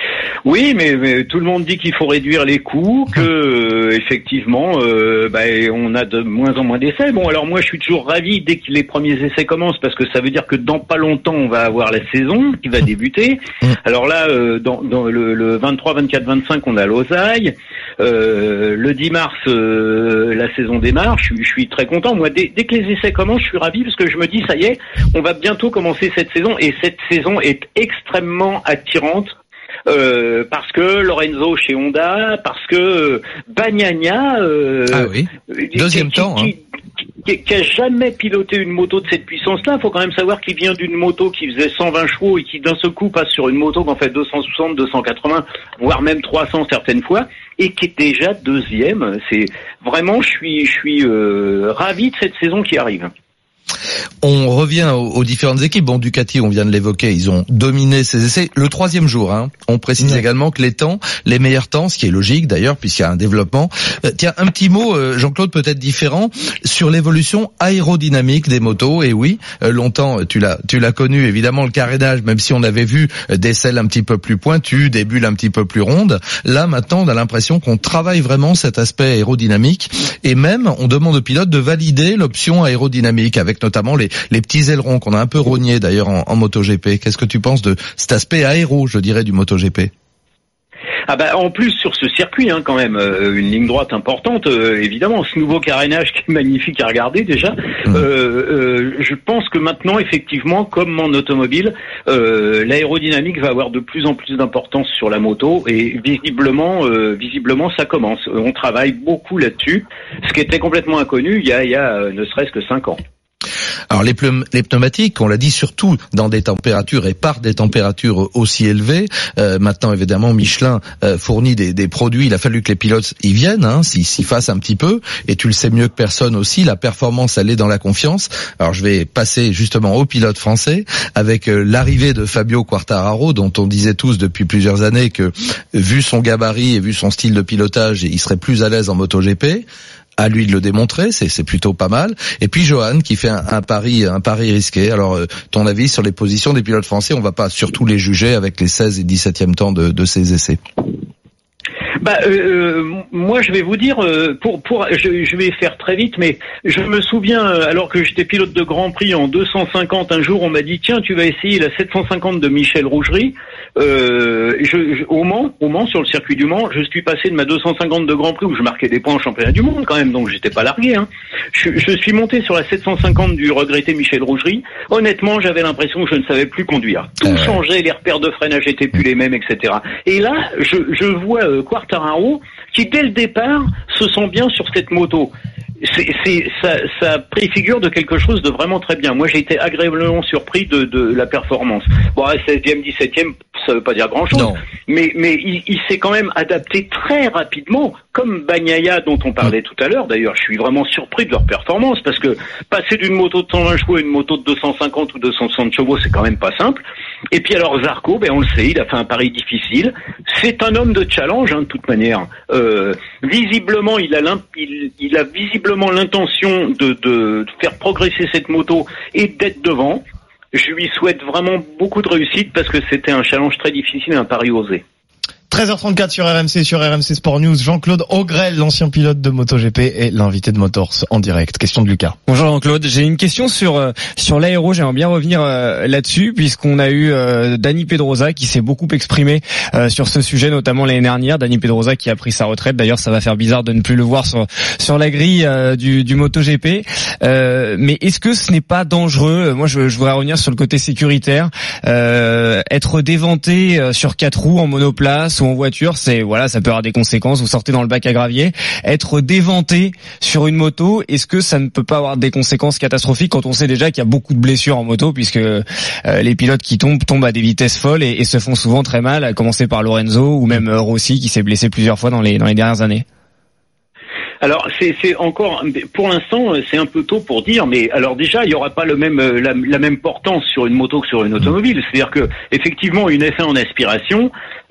Oui, mais tout le monde dit qu'il faut réduire les coûts, que effectivement, on a de moins en moins d'essais. Bon, alors moi, je suis toujours ravi dès que les premiers essais commencent, parce que ça veut dire que dans pas longtemps, on va avoir la saison qui va débuter. Alors là, dans le 23, 24, 25, on a Losail. Le 10 mars, la saison démarre. Je suis très content. Moi, dès que les essais commencent, je suis ravi parce que je me dis, ça y est, on va bientôt commencer cette saison, et cette saison est extrêmement attirante. Parce que Lorenzo chez Honda, parce que Bagnaia, deuxième temps, qui a jamais piloté une moto de cette puissance-là. Faut quand même savoir qu'il vient d'une moto qui faisait 120 chevaux et qui d'un seul coup passe sur une moto qui en fait 260, 280, voire même 300 certaines fois, et qui est déjà deuxième. C'est vraiment, je suis ravi de cette saison qui arrive. On revient aux différentes équipes. Bon, Ducati, on vient de l'évoquer, ils ont dominé ces essais. Le 3e jour, on précise également que les meilleurs temps, ce qui est logique d'ailleurs, puisqu'il y a un développement. Tiens, un petit mot, Jean-Claude, peut-être différent, sur l'évolution aérodynamique des motos. Et oui, longtemps, tu l'as connu, évidemment, le carénage, même si on avait vu des selles un petit peu plus pointues, des bulles un petit peu plus rondes. Là, maintenant, on a l'impression qu'on travaille vraiment cet aspect aérodynamique. Et même, on demande aux pilotes de valider l'option aérodynamique, avec notamment les petits ailerons qu'on a un peu rognés d'ailleurs en MotoGP. Qu'est-ce que tu penses de cet aspect aéro, je dirais, du MotoGP? En plus sur ce circuit, quand même, une ligne droite importante, évidemment, ce nouveau carénage qui est magnifique à regarder déjà. Je pense que maintenant, effectivement, comme en automobile, l'aérodynamique va avoir de plus en plus d'importance sur la moto, et visiblement, ça commence. On travaille beaucoup là-dessus, ce qui était complètement inconnu il y a ne serait-ce que 5 ans. Alors les pneumatiques, on l'a dit, surtout dans des températures et par des températures aussi élevées. Maintenant, évidemment, Michelin fournit des produits. Il a fallu que les pilotes y viennent, s'y fassent un petit peu. Et tu le sais mieux que personne aussi, la performance, elle est dans la confiance. Alors je vais passer justement aux pilotes français avec l'arrivée de Fabio Quartararo, dont on disait tous depuis plusieurs années que, vu son gabarit et vu son style de pilotage, il serait plus à l'aise en MotoGP. À lui de le démontrer, c'est plutôt pas mal. Et puis Johan qui fait un pari risqué. Alors ton avis sur les positions des pilotes français? On va pas surtout les juger avec les 16 et 17e temps de ces essais. Moi, je vais vous dire, je vais faire très vite, mais je me souviens, alors que j'étais pilote de Grand Prix en 250, un jour, on m'a dit, tiens, tu vas essayer la 750 de Michel Rougerie. Au Mans, sur le circuit du Mans, je suis passé de ma 250 de Grand Prix où je marquais des points en championnat du monde quand même, donc j'étais pas largué. Je suis monté sur la 750 du regretté Michel Rougerie. Honnêtement, j'avais l'impression que je ne savais plus conduire. Tout changeait, les repères de freinage étaient plus les mêmes, etc. Et là, je vois Quartararo qui dès le départ se sent bien sur cette moto. Ça préfigure de quelque chose de vraiment très bien. Moi, j'ai été agréablement surpris de la performance. Bon, 16e, 17e, ça veut pas dire grand-chose. Non. Mais il s'est quand même adapté très rapidement, comme Bagnaia dont on parlait tout à l'heure. D'ailleurs, je suis vraiment surpris de leur performance, parce que passer d'une moto de 120 chevaux à une moto de 250 ou 260 chevaux, c'est quand même pas simple. Et puis alors Zarco, on le sait, il a fait un pari difficile. C'est un homme de challenge, de toute manière. Visiblement, il a visiblement l'intention de faire progresser cette moto et d'être devant. Je lui souhaite vraiment beaucoup de réussite, parce que c'était un challenge très difficile et un pari osé. 13h34 sur RMC, sur RMC Sport News. Jean-Claude Augrel, l'ancien pilote de MotoGP, et l'invité de Motors en direct. Question de Lucas. Bonjour Jean-Claude. J'ai une question sur l'aéro. J'aimerais bien revenir là-dessus, puisqu'on a eu Dani Pedrosa qui s'est beaucoup exprimé sur ce sujet, notamment l'année dernière. Dani Pedrosa qui a pris sa retraite. D'ailleurs, ça va faire bizarre de ne plus le voir sur la grille du MotoGP. Mais est-ce que ce n'est pas dangereux? Moi, je voudrais revenir sur le côté sécuritaire. Être déventé sur 4 roues en monoplace ou en voiture, ça peut avoir des conséquences. Vous sortez dans le bac à gravier. Être déventé sur une moto, est-ce que ça ne peut pas avoir des conséquences catastrophiques, quand on sait déjà qu'il y a beaucoup de blessures en moto, puisque les pilotes qui tombent à des vitesses folles et se font souvent très mal, à commencer par Lorenzo ou même Rossi qui s'est blessé plusieurs fois dans les dernières années? Alors c'est encore, pour l'instant, c'est un peu tôt pour dire, mais alors déjà il y aura pas la même portance sur une moto que sur une automobile. C'est-à-dire que effectivement une F1 en aspiration,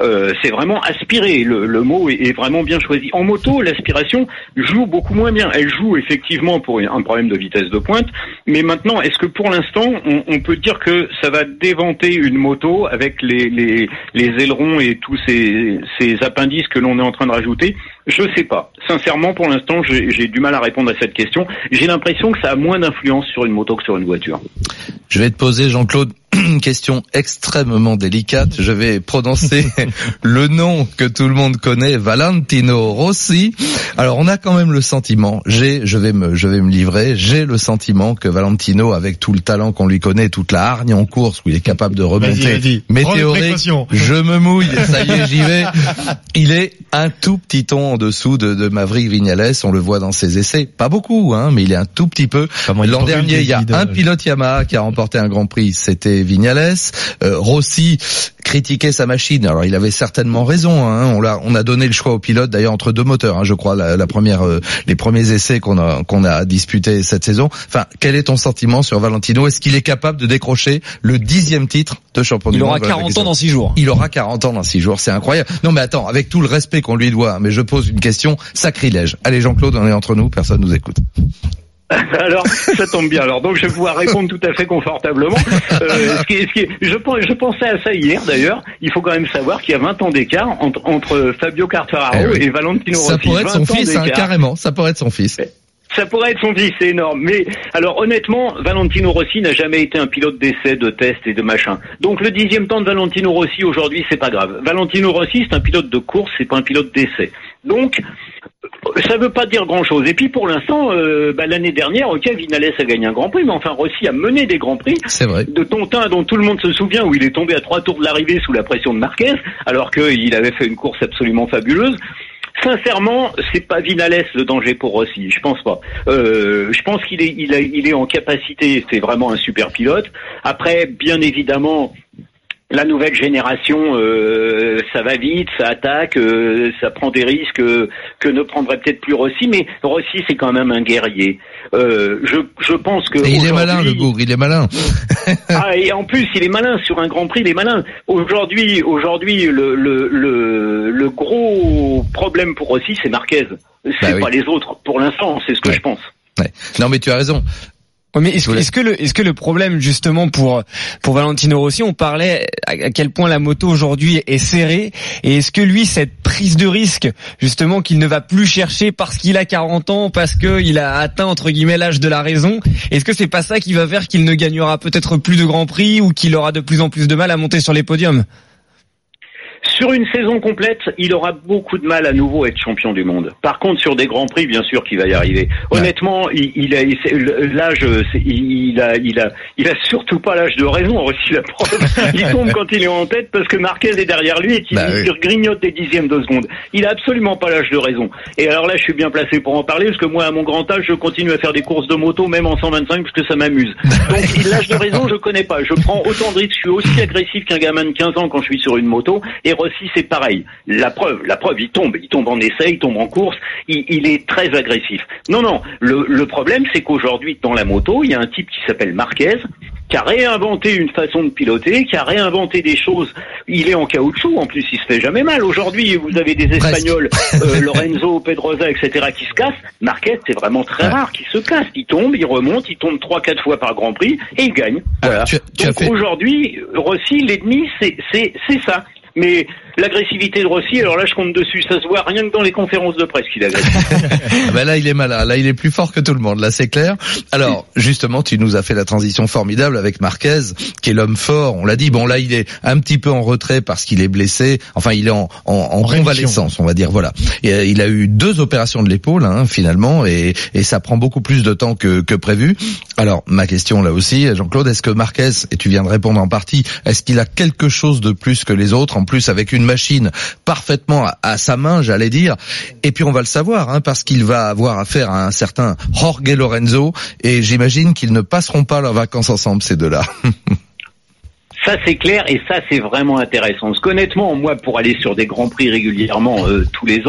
C'est vraiment aspirer. Le mot est vraiment bien choisi. En moto, l'aspiration joue beaucoup moins bien. Elle joue effectivement pour un problème de vitesse de pointe, mais maintenant, est-ce que pour l'instant, on peut dire que ça va déventer une moto avec les ailerons et tous ces appendices que l'on est en train de rajouter? Je sais pas. Sincèrement, pour l'instant, j'ai du mal à répondre à cette question. J'ai l'impression que ça a moins d'influence sur une moto que sur une voiture. Je vais te poser, Jean-Claude, une question extrêmement délicate. Je vais prononcer le nom que tout le monde connaît, Valentino Rossi. Alors, on a quand même le sentiment, je vais me livrer, j'ai le sentiment que Valentino, avec tout le talent qu'on lui connaît, toute la hargne en course où il est capable de remonter météorique, je me mouille, ça y est, j'y vais. Il est un tout petit ton en dessous de Maverick Viñales, on le voit dans ses essais. Pas beaucoup, mais il est un tout petit peu. L'an dernier, il y a un pilote Yamaha qui a remporté un Grand Prix, c'était Viñales. Rossi critiquait sa machine. Alors il avait certainement raison. On a donné le choix au pilote d'ailleurs entre deux moteurs. Je crois les premiers essais qu'on a disputés cette saison. Enfin, quel est ton sentiment sur Valentino? Est-ce qu'il est capable de décrocher le 10e titre de champion du monde? Il aura 40 ans dans 6 jours. Il aura 40 ans dans 6 jours. C'est incroyable. Non mais attends, avec tout le respect qu'on lui doit, mais je pose une question sacrilège. Allez Jean-Claude, on est entre nous, personne nous écoute. Alors, ça tombe bien. Alors, donc, je vais pouvoir répondre tout à fait confortablement. Je pensais à ça hier, d'ailleurs. Il faut quand même savoir qu'il y a 20 ans d'écart entre Fabio Quartararo et Valentino Rossi. Ça pourrait être son fils, carrément. Ça pourrait être son fils. Ça pourrait être son fils, c'est énorme. Mais, alors, honnêtement, Valentino Rossi n'a jamais été un pilote d'essai, de test et de machin. Donc, le 10e temps de Valentino Rossi, aujourd'hui, c'est pas grave. Valentino Rossi, c'est un pilote de course, c'est pas un pilote d'essai. Donc, ça veut pas dire grand chose. Et puis pour l'instant, l'année dernière, Viñales a gagné un Grand Prix, mais enfin Rossi a mené des Grands Prix. C'est vrai. De Tontin, dont tout le monde se souvient, où il est tombé à 3 tours de l'arrivée sous la pression de Marquez, alors qu'il avait fait une course absolument fabuleuse. Sincèrement, c'est pas Viñales le danger pour Rossi, je pense pas. Je pense qu'il est en capacité, c'est vraiment un super pilote. Après, bien évidemment, la nouvelle génération, ça va vite, ça attaque, ça prend des risques que ne prendrait peut-être plus Rossi, mais Rossi c'est quand même un guerrier. Je pense que et il est malin, le bourg, il est malin. Et en plus il est malin sur un Grand Prix, il est malin. Aujourd'hui, le gros problème pour Rossi c'est Marquez. C'est pas les autres pour l'instant, c'est ce que je pense. Ouais. Non mais tu as raison. Mais est-ce que le problème justement pour Valentino Rossi, on parlait à quel point la moto aujourd'hui est serrée, et est-ce que lui, cette prise de risque justement qu'il ne va plus chercher parce qu'il a 40 ans, parce qu'il a atteint entre guillemets l'âge de la raison, est-ce que c'est pas ça qui va faire qu'il ne gagnera peut-être plus de Grands Prix ou qu'il aura de plus en plus de mal à monter sur les podiums? Sur une saison complète, il aura beaucoup de mal à nouveau à être champion du monde. Par contre, sur des grands prix, bien sûr qu'il va y arriver. Honnêtement, il a surtout pas l'âge de raison. Aussi, la preuve, il tombe quand il est en tête parce que Marquez est derrière lui et qu'il grignote des dixièmes de seconde. Il a absolument pas l'âge de raison. Et alors là, je suis bien placé pour en parler parce que moi, à mon grand âge, je continue à faire des courses de moto, même en 125, parce que ça m'amuse. Donc, l'âge de raison, je connais pas. Je prends autant de risques. Je suis aussi agressif qu'un gamin de 15 ans quand je suis sur une moto. Et Rossi, c'est pareil. La preuve, il tombe en essai, il tombe en course, il est très agressif. Non, le problème, c'est qu'aujourd'hui, dans la moto, il y a un type qui s'appelle Marquez, qui a réinventé une façon de piloter, qui a réinventé des choses. Il est en caoutchouc, en plus, il se fait jamais mal. Aujourd'hui, vous avez des Espagnols, Lorenzo, Pedrosa, etc., qui se cassent. Marquez, c'est vraiment très rare qu'il se casse. Il tombe, il remonte, il tombe 3-4 fois par Grand Prix, et il gagne. Voilà. Donc aujourd'hui, Rossi, l'ennemi, c'est ça. Mais l'agressivité de Rossi, alors là je compte dessus, ça se voit rien que dans les conférences de presse qu'il agresse. Là il est malin, là il est plus fort que tout le monde, là c'est clair. Alors justement tu nous as fait la transition formidable avec Marquez, qui est l'homme fort, on l'a dit. Bon là il est un petit peu en retrait parce qu'il est blessé, enfin il est en convalescence on va dire, voilà. Et, il a eu 2 opérations de l'épaule finalement, et ça prend beaucoup plus de temps que prévu. Alors ma question là aussi, Jean-Claude, est-ce que Marquez, et tu viens de répondre en partie, est-ce qu'il a quelque chose de plus que les autres, en plus avec une machine parfaitement à sa main, j'allais dire, et puis on va le savoir, parce qu'il va avoir affaire à un certain Jorge Lorenzo, et j'imagine qu'ils ne passeront pas leurs vacances ensemble, ces deux-là. Ça c'est clair, et ça c'est vraiment intéressant. Parce qu'honnêtement, moi pour aller sur des grands prix régulièrement tous les ans,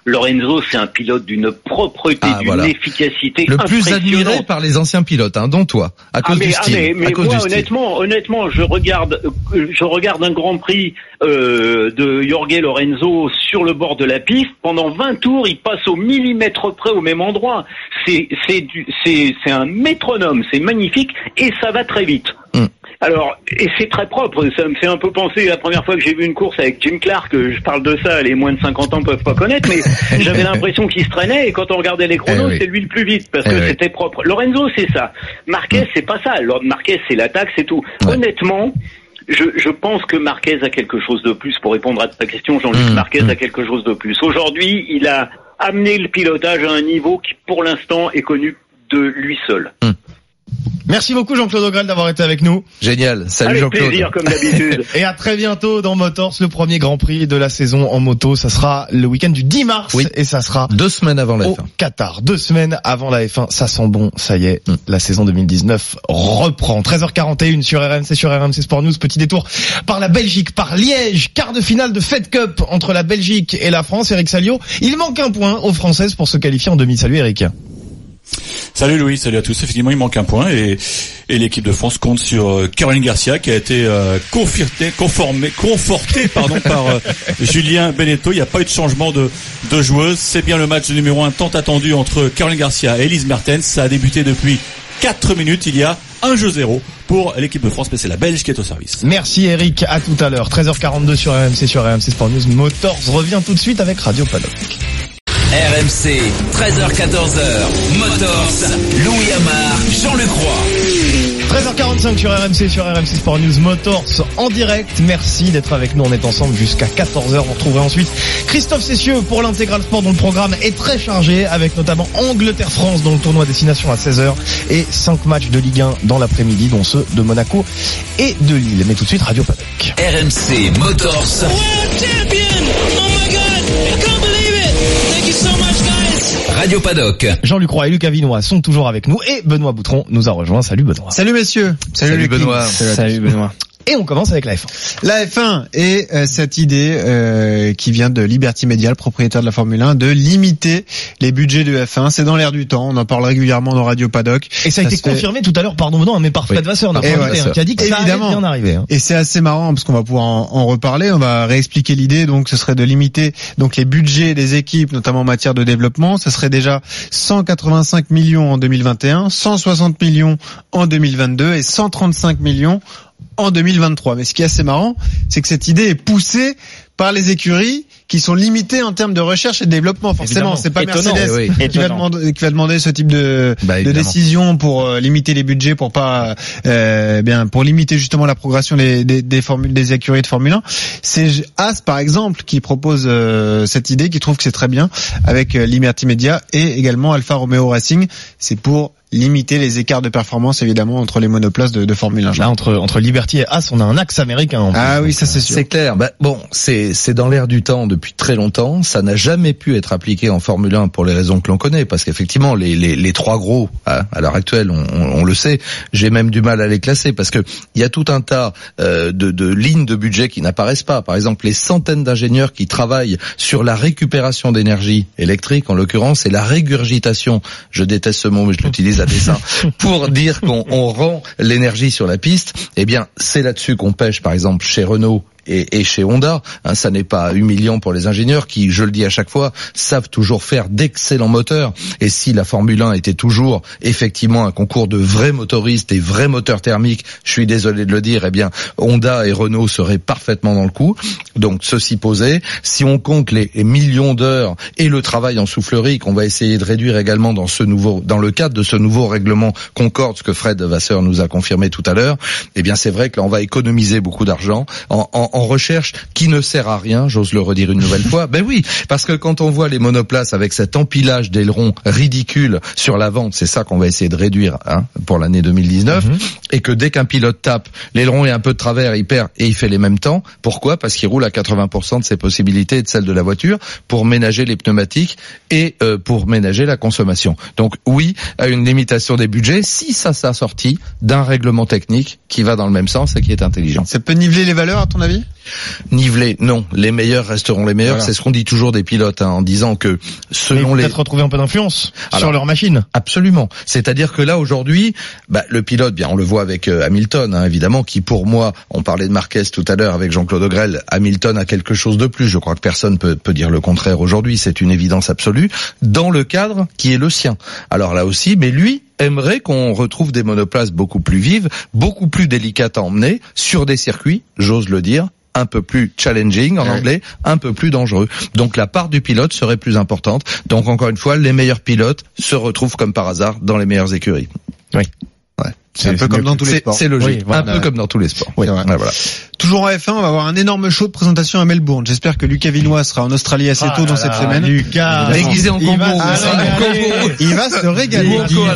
Lorenzo, c'est un pilote d'une propreté, d'une efficacité le plus admiré par les anciens pilotes, dont toi, à cause du style. Mais moi, honnêtement, je regarde un Grand Prix de Jorge Lorenzo sur le bord de la piste. Pendant 20 tours, il passe au millimètre près au même endroit. C'est un métronome, c'est magnifique et ça va très vite. Alors, et c'est très propre, ça me fait un peu penser la première fois que j'ai vu une course avec Jim Clark, je parle de ça, les moins de 50 ans peuvent pas connaître, mais j'avais l'impression qu'il se traînait, et quand on regardait les chronos, c'est lui le plus vite, parce que c'était propre. Lorenzo, c'est ça. Marquez, c'est pas ça. Marquez, c'est l'attaque, c'est tout. Honnêtement, je pense que Marquez a quelque chose de plus, pour répondre à ta question, Jean-Luc, Marquez a quelque chose de plus. Aujourd'hui, il a amené le pilotage à un niveau qui, pour l'instant, est connu de lui seul. Merci beaucoup Jean-Claude Augrel d'avoir été avec nous. Génial. Salut Jean-Claude. Avec plaisir comme d'habitude. Et à très bientôt dans Motors, le premier Grand Prix de la saison en moto. Ça sera le week-end du 10 mars et ça sera 2 semaines avant la F1. Au Qatar. 2 semaines avant la F1. Ça sent bon. Ça y est. La saison 2019 reprend. 13h41 sur RMC Sport News. Petit détour par la Belgique, par Liège. Quart de finale de Fed Cup entre la Belgique et la France. Eric Salio. Il manque un point aux Françaises pour se qualifier en demi. Salut Eric. Salut Louis, salut à tous. Effectivement, il manque un point et l'équipe de France compte sur Caroline Garcia qui a été confortée par Julien Benetton. Il n'y a pas eu de changement de joueuse. C'est bien le match numéro 1 tant attendu entre Caroline Garcia et Elise Mertens. Ça a débuté depuis 4 minutes. Il y a 1-0 pour l'équipe de France, mais c'est la Belge qui est au service. Merci Eric, à tout à l'heure. 13h42 sur RMC Sport News. Motors revient tout de suite avec Radio Paddock. RMC, 13h-14h, Motors, Louis Amar, Jean-Luc Roy. 13h45 sur RMC Sport News, Motors en direct. Merci d'être avec nous, on est ensemble jusqu'à 14h. Vous retrouverez ensuite Christophe Cessieux pour l'intégral sport dont le programme est très chargé, avec notamment Angleterre-France dans le tournoi Destination à 16h et 5 matchs de Ligue 1 dans l'après-midi, dont ceux de Monaco et de Lille. Mais tout de suite, Radio Paddock. RMC Motors. Radio Paddock. Jean-Luc Roy et Lucas Vinois sont toujours avec nous et Benoît Boutron nous a rejoint. Salut Benoît. Salut messieurs. Salut Benoît. Salut Benoît. Et on commence avec la F1. La F1 et cette idée qui vient de Liberty Media, le propriétaire de la Formule 1, de limiter les budgets de F1. C'est dans l'air du temps. On en parle régulièrement dans Radio Paddock. Et ça a été confirmé tout à l'heure, pardon Benoît, mais par Fred Vasseur, qui a dit que ça allait bien arriver. Et c'est assez marrant parce qu'on va pouvoir en reparler. On va réexpliquer l'idée. Donc, ce serait de limiter donc les budgets des équipes, notamment en matière de développement. Ce serait déjà 185 millions en 2021, 160 millions en 2022 et 135 millions en 2023. Mais ce qui est assez marrant, c'est que cette idée est poussée par les écuries qui sont limitées en termes de recherche et de développement. Forcément, c'est pas Mercedes qui va demander ce type de décision pour limiter les budgets, pour pas pour limiter justement la progression des écuries de Formule 1. C'est As par exemple qui propose cette idée, qui trouve que c'est très bien avec Liberty Media et également Alfa Romeo Racing. C'est pour limiter les écarts de performance évidemment entre les monoplaces de Formule 1. Là entre Liberty et As, on a un axe américain. Ah oui, ça c'est sûr. C'est clair. C'est dans l'air du temps depuis très longtemps. Ça n'a jamais pu être appliqué en Formule 1 pour les raisons que l'on connaît, parce qu'effectivement les trois gros à l'heure actuelle, on le sait. J'ai même du mal à les classer parce que il y a tout un tas de lignes de budget qui n'apparaissent pas. Par exemple, les centaines d'ingénieurs qui travaillent sur la récupération d'énergie électrique, en l'occurrence, et la régurgitation. Je déteste ce mot, mais je l'utilise à dessein pour dire qu'on rend l'énergie sur la piste. Eh bien, c'est là-dessus qu'on pêche, par exemple, chez Renault et chez Honda. Ça n'est pas humiliant pour les ingénieurs qui, je le dis à chaque fois, savent toujours faire d'excellents moteurs. Et si la Formule 1 était toujours effectivement un concours de vrais motoristes et vrais moteurs thermiques, je suis désolé de le dire, eh bien Honda et Renault seraient parfaitement dans le coup. Donc ceci posé, si on compte les millions d'heures et le travail en soufflerie qu'on va essayer de réduire également dans le cadre de ce nouveau règlement Concorde, ce que Fred Vasseur nous a confirmé tout à l'heure, eh bien c'est vrai que là on va économiser beaucoup d'argent en recherche qui ne sert à rien, j'ose le redire une nouvelle fois. Ben oui, parce que quand on voit les monoplaces avec cet empilage d'ailerons ridicule sur l'avant, c'est ça qu'on va essayer de réduire pour l'année 2019, et que dès qu'un pilote tape, l'aileron est un peu de travers, il perd et il fait les mêmes temps. Pourquoi ? Parce qu'il roule à 80% de ses possibilités et de celles de la voiture pour ménager les pneumatiques et pour ménager la consommation. Donc oui, à une limitation des budgets, si ça s'est sorti d'un règlement technique qui va dans le même sens et qui est intelligent. Ça peut niveler les valeurs à ton avis ? Ferrari? Nivelé, non. Les meilleurs resteront les meilleurs. Voilà. C'est ce qu'on dit toujours des pilotes, en disant que selon peut-être retrouver un peu d'influence sur leur machine. Absolument. C'est-à-dire que là aujourd'hui, le pilote, bien on le voit avec Hamilton, évidemment, qui pour moi, on parlait de Marquez tout à l'heure avec Jean-Claude Ogrel, Hamilton a quelque chose de plus. Je crois que personne peut dire le contraire aujourd'hui. C'est une évidence absolue dans le cadre qui est le sien. Alors là aussi, mais lui aimerait qu'on retrouve des monoplaces beaucoup plus vives, beaucoup plus délicates à emmener sur des circuits, j'ose le dire, un peu plus challenging en anglais, un peu plus dangereux. Donc la part du pilote serait plus importante. Donc encore une fois, les meilleurs pilotes se retrouvent comme par hasard dans les meilleures écuries. Oui. Ouais. C'est un peu comme dans tous les sports. C'est logique. Oui, voilà. Un peu comme dans tous les sports. Oui. Ouais, voilà. Toujours en F1, on va avoir un énorme show de présentation à Melbourne. J'espère que Lucas Villeneuve sera en Australie assez tôt dans cette semaine. Lucas, déguisé en kangourou. Il va se régaler.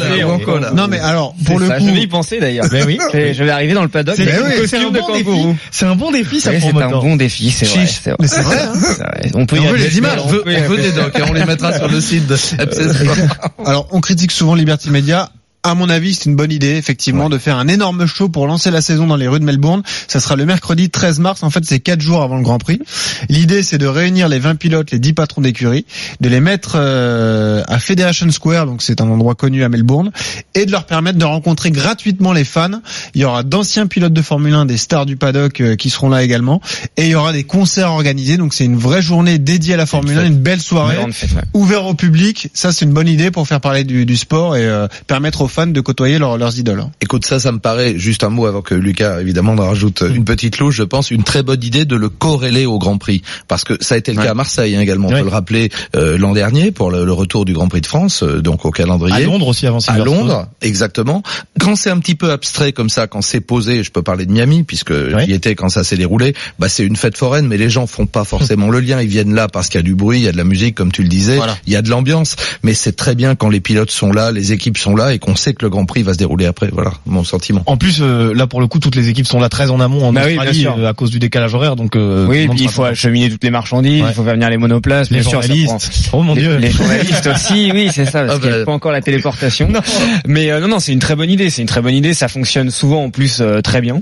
Non mais alors, pour le coup, je vais y penser d'ailleurs. Ben oui. Je vais arriver dans le paddock avec un costume de kangourou. C'est un bon défi, ça. C'est un bon défi, c'est vrai. Mais c'est vrai. On peut y aller. Les images. On veut des docs. On les mettra sur le site de Alors, on critique souvent Liberty Media. À mon avis, c'est une bonne idée, effectivement, de faire un énorme show pour lancer la saison dans les rues de Melbourne. Ça sera le mercredi 13 mars. En fait, c'est 4 jours avant le Grand Prix. L'idée, c'est de réunir les 20 pilotes, les 10 patrons d'écurie, de les mettre à Federation Square, donc c'est un endroit connu à Melbourne, et de leur permettre de rencontrer gratuitement les fans. Il y aura d'anciens pilotes de Formule 1, des stars du paddock qui seront là également, et il y aura des concerts organisés. Donc c'est une vraie journée dédiée à la Formule 1, une belle soirée, ouverte au public. Ça, c'est une bonne idée pour faire parler du sport et permettre aux fans de côtoyer leurs idoles. Écoute, ça me paraît, juste un mot avant que Lucas évidemment en rajoute une petite louche, je pense une très bonne idée de le corréler au Grand Prix, parce que ça a été le cas à Marseille également, on peut le rappeler l'an dernier pour le retour du Grand Prix de France, donc au calendrier. À Londres aussi avant. À Londres, exactement. Quand c'est un petit peu abstrait comme ça, quand c'est posé, je peux parler de Miami puisque j'y étais quand ça s'est déroulé, c'est une fête foraine, mais les gens font pas forcément le lien, ils viennent là parce qu'il y a du bruit, il y a de la musique comme tu le disais, il y a de l'ambiance, mais c'est très bien quand les pilotes sont là, les équipes sont là et qu'on sait que le Grand Prix va se dérouler après. Voilà mon sentiment. En plus, là pour le coup, toutes les équipes sont là très en amont en Australie à cause du décalage horaire. Donc oui, puis il faut acheminer toutes les marchandises, il faut faire venir les monoplaces, les journalistes. Oh mon Dieu, les journalistes aussi. Oui, c'est ça. Parce qu'il n'y a pas encore la téléportation. Mais non, c'est une très bonne idée. C'est une très bonne idée. Ça fonctionne souvent en plus très bien.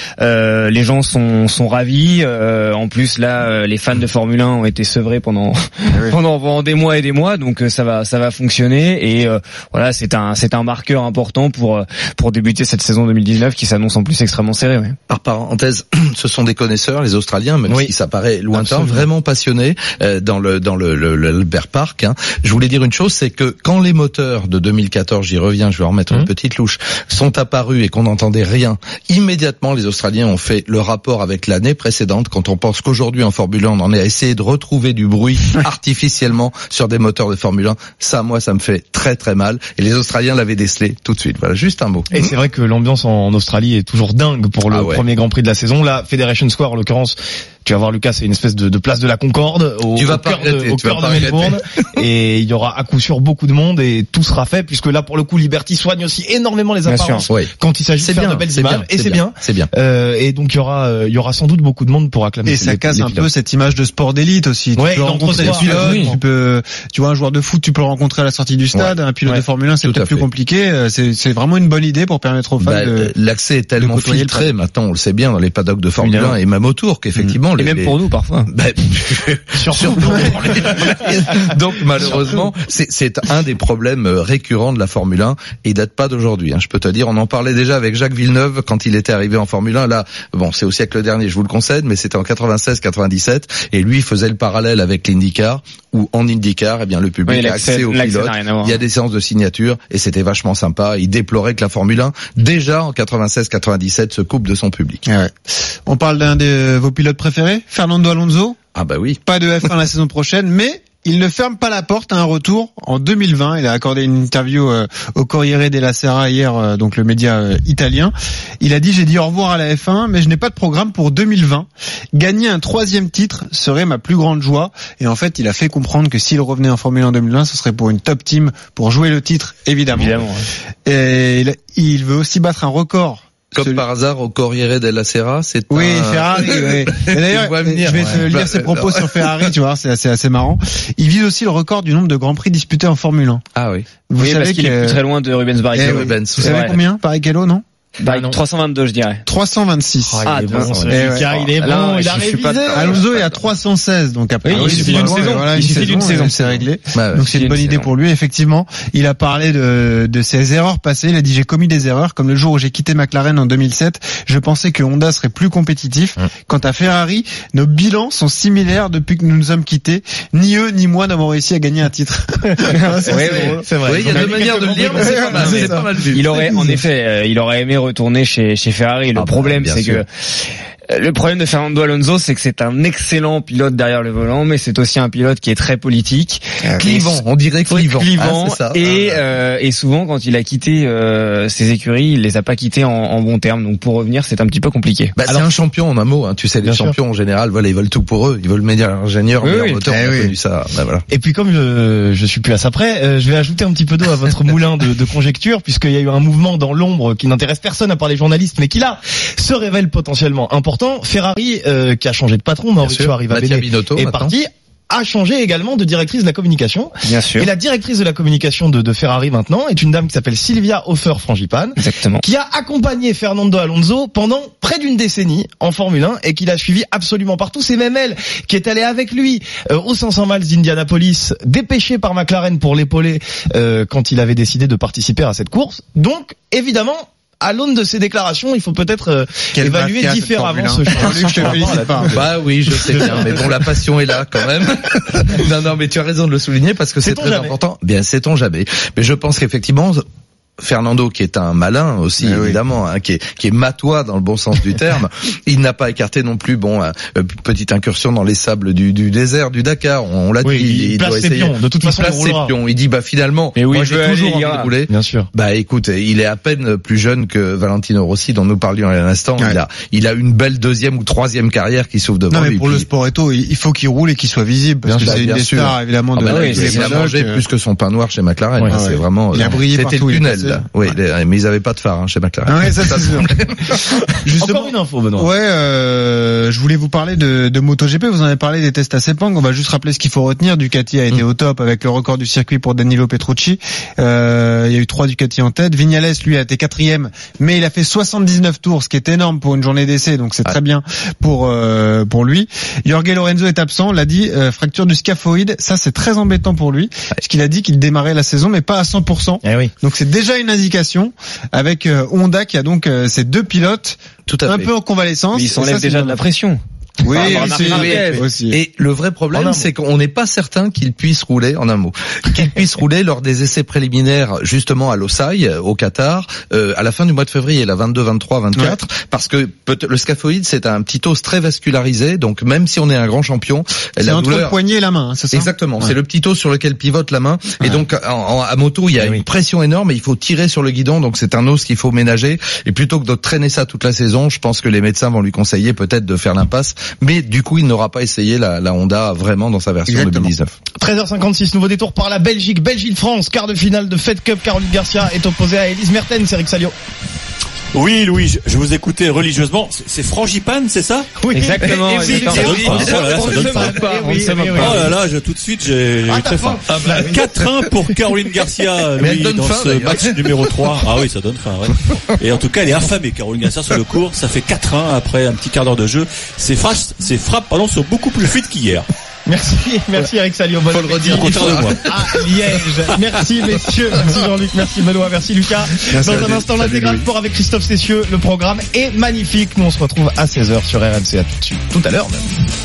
Les gens sont ravis. En plus là, les fans de Formule 1 ont été sevrés pendant des mois et des mois. Donc ça va fonctionner. Et voilà, c'est un marqueur important pour débuter cette saison 2019 qui s'annonce en plus extrêmement serrée. Ouais. Par parenthèse, ce sont des connaisseurs, les Australiens, même si ça paraît lointain, vraiment passionnés dans le Albert Park. Je voulais dire une chose, c'est que quand les moteurs de 2014, j'y reviens, je vais en remettre une petite louche, sont apparus et qu'on n'entendait rien, immédiatement les Australiens ont fait le rapport avec l'année précédente. Quand on pense qu'aujourd'hui en Formule 1, on en est à essayer de retrouver du bruit artificiellement sur des moteurs de Formule 1, ça, moi, ça me fait très très mal. Et les Australiens l'avaient décelé tout de suite. Voilà, juste un mot. Et c'est vrai que l'ambiance en Australie est toujours dingue pour le premier Grand Prix de la saison. Là, Federation Square, en l'occurrence, tu vas voir Lucas, c'est une espèce de place de la Concorde au cœur de Melbourne, et il y aura à coup sûr beaucoup de monde et tout sera fait puisque là pour le coup Liberty soigne aussi énormément les apparences quand il s'agit de faire de belles images et c'est bien. Et donc il y aura sans doute beaucoup de monde pour acclamer. Et ça casse un peu cette image de sport d'élite aussi. Tu peux rencontrer des pilotes, tu vois un joueur de foot, tu peux le rencontrer à la sortie du stade, un pilote de Formule 1 c'est peut-être plus compliqué. C'est vraiment une bonne idée pour permettre aux fans l'accès est tellement filtré maintenant, on le sait bien dans les paddocks de Formule 1 et même autour qu'effectivement et même pour nous parfois. Surtout. Donc malheureusement, c'est un des problèmes récurrents de la Formule 1 et il date pas d'aujourd'hui. Je peux te dire, on en parlait déjà avec Jacques Villeneuve quand il était arrivé en Formule 1. Là, bon, c'est au siècle dernier, je vous le concède, mais c'était en 96-97 et lui faisait le parallèle avec l'IndyCar où en IndyCar, eh bien le public a accès aux pilotes. Il y a des séances de signature et c'était vachement sympa. Il déplorait que la Formule 1 déjà en 96-97 se coupe de son public. On parle d'un de vos pilotes préférés, Fernando Alonso. Ah bah oui. Pas de F1 la saison prochaine, mais il ne ferme pas la porte à un retour en 2020. Il a accordé une interview au Corriere della Sera hier, donc le média italien. Il a dit: j'ai dit au revoir à la F1, mais je n'ai pas de programme pour 2020. Gagner un 3e titre serait ma plus grande joie. Et en fait, il a fait comprendre que s'il revenait en Formule 1 en 2020, ce serait pour une top team, pour jouer le titre, évidemment. Et il veut aussi battre un record. Comme par hasard au Corriere della Sera, c'est Ferrari. Et d'ailleurs, je vais te lire ses propos sur Ferrari, tu vois, c'est assez marrant. Il vise aussi le record du nombre de grands prix disputés en Formule 1. Ah oui. Vous savez parce qu'il est plus très loin de Rubens Barrichello. Vous savez combien Barrichello, non? non. 322, je dirais. 326. Il est bon, il est bon, il a révisé. Alonso est à 316, donc après. Il suffit d'une saison. Voilà, il suffit d'une saison, c'est réglé. Donc c'est une bonne idée pour lui. Effectivement, il a parlé de ses erreurs passées. Il a dit j'ai commis des erreurs, comme le jour où j'ai quitté McLaren en 2007. Je pensais que Honda serait plus compétitif. Quant à Ferrari, nos bilans sont similaires depuis que nous nous sommes quittés. Ni eux ni moi n'avons réussi à gagner un titre. C'est vrai. Oui, il y a deux manières de le dire, mais c'est pas mal vu. Il aurait, en effet, il aurait aimé retourner chez Ferrari. Le problème, c'est que le problème de Fernando Alonso, c'est que c'est un excellent pilote derrière le volant, mais c'est aussi un pilote qui est très politique, clivant. On dirait clivant. C'est ça. Et souvent, quand il a quitté ses écuries, il les a pas quittés en bons termes. Donc pour revenir, c'est un petit peu compliqué. C'est un champion en un mot. Tu sais, les champions en général, voilà, ils veulent tout pour eux. Ils veulent meilleur ingénieur, meilleur moteur. On a connu ça. Voilà. Et puis comme je suis plus à ça près, je vais ajouter un petit peu d'eau à votre moulin de conjecture, puisqu'il y a eu un mouvement dans l'ombre qui n'intéresse personne à part les journalistes, mais qui là se révèle potentiellement important. Ferrari, qui a changé de patron, Maurizio Arrivabene est parti, a changé également de directrice de la communication. Bien sûr. Et la directrice de la communication de Ferrari maintenant est une dame qui s'appelle Silvia Hofer-Frangipane. Exactement. Qui a accompagné Fernando Alonso pendant près d'une décennie en Formule 1 et qui l'a suivi absolument partout. C'est même elle qui est allée avec lui aux 500 miles d'Indianapolis, dépêchée par McLaren pour l'épauler quand il avait décidé de participer à cette course. Donc, évidemment, à l'aune de ces déclarations, il faut peut-être évaluer différemment ce Bah oui, je sais bien, mais bon, la passion est là quand même. Non, mais tu as raison de le souligner parce que c'est très important. Bien, sait-on jamais. Mais je pense qu'effectivement, Fernando, qui est un malin aussi, évidemment, qui est matois dans le bon sens du terme, il n'a pas écarté non plus, petite incursion dans les sables du désert, du Dakar. On l'a dit, il doit essayer. De toute façon, il dit, finalement, moi j'ai toujours envie de rouler. Bien sûr. Écoute, il est à peine plus jeune que Valentino Rossi, dont nous parlions à l'instant. Ouais. Il a une belle deuxième ou troisième carrière qui s'ouvre devant lui. Non, mais pour le sport auto, il faut qu'il roule et qu'il soit visible, parce que c'est une des stars, évidemment, il a mangé plus que son pain noir chez McLaren. C'est vraiment, il a brillé partout. Oui, mais ils avaient pas de phare chez McLaren. Ouais, ça Justement, encore une info, Benoît. Je voulais vous parler de MotoGP. Vous en avez parlé des tests à Sepang. On va juste rappeler ce qu'il faut retenir. Ducati a été au top avec le record du circuit pour Danilo Petrucci. Il y a eu 3 Ducati en tête. Vignales, lui, a été 4e, mais il a fait 79 tours, ce qui est énorme pour une journée d'essai. Donc c'est très bien pour lui. Jorge Lorenzo est absent. L'a dit, fracture du scaphoïde. Ça, c'est très embêtant pour lui, parce qu'il a dit qu'il démarrait la saison, mais pas à 100%. Donc c'est déjà une indication avec Honda qui a donc ces deux pilotes un peu en convalescence. Il s'enlève déjà de la pression. Oui, aussi. Et le vrai problème, c'est qu'on n'est pas certain qu'il puisse rouler, en un mot, qu'il puisse rouler lors des essais préliminaires, justement à Losail, au Qatar, à la fin du mois de février, la 22, 23, 24, parce que le scaphoïde, c'est un petit os très vascularisé, donc même si on est un grand champion, c'est entre le poignet et la main, c'est ça? Exactement, c'est le petit os sur lequel pivote la main, et donc à moto, il y a une pression énorme, et il faut tirer sur le guidon, donc c'est un os qu'il faut ménager, et plutôt que de traîner ça toute la saison, je pense que les médecins vont lui conseiller peut-être de faire l'impasse. Mais du coup, il n'aura pas essayé la Honda vraiment dans sa version 2019. 13h56, nouveau détour par la Belgique. Belgique-France, quart de finale de Fed Cup. Caroline Garcia est opposée à Elise Mertens. Eric Salio. Oui, Louis, je vous écoutais religieusement. C'est Frangipane, c'est ça? Oui, exactement. Oh là là, tout de suite, j'ai très faim. 4-1 pour Caroline Garcia, Louis, dans ce match numéro 3. Ah oui, ça donne faim, ouais. Et en tout cas, elle est affamée, Caroline Garcia, sur le court. Ça fait 4-1 après un petit quart d'heure de jeu. Ses frappes, sont beaucoup plus fluides qu'hier. Merci Eric Salio. Faut le redire contraire de moi. À Liège. Merci messieurs, merci Jean-Luc, merci Benoît, merci Lucas. Dans un instant, l'intégral sport avec Christophe Cessieux. Le programme est magnifique. Nous on se retrouve à 16h sur RMC. Tout à l'heure même.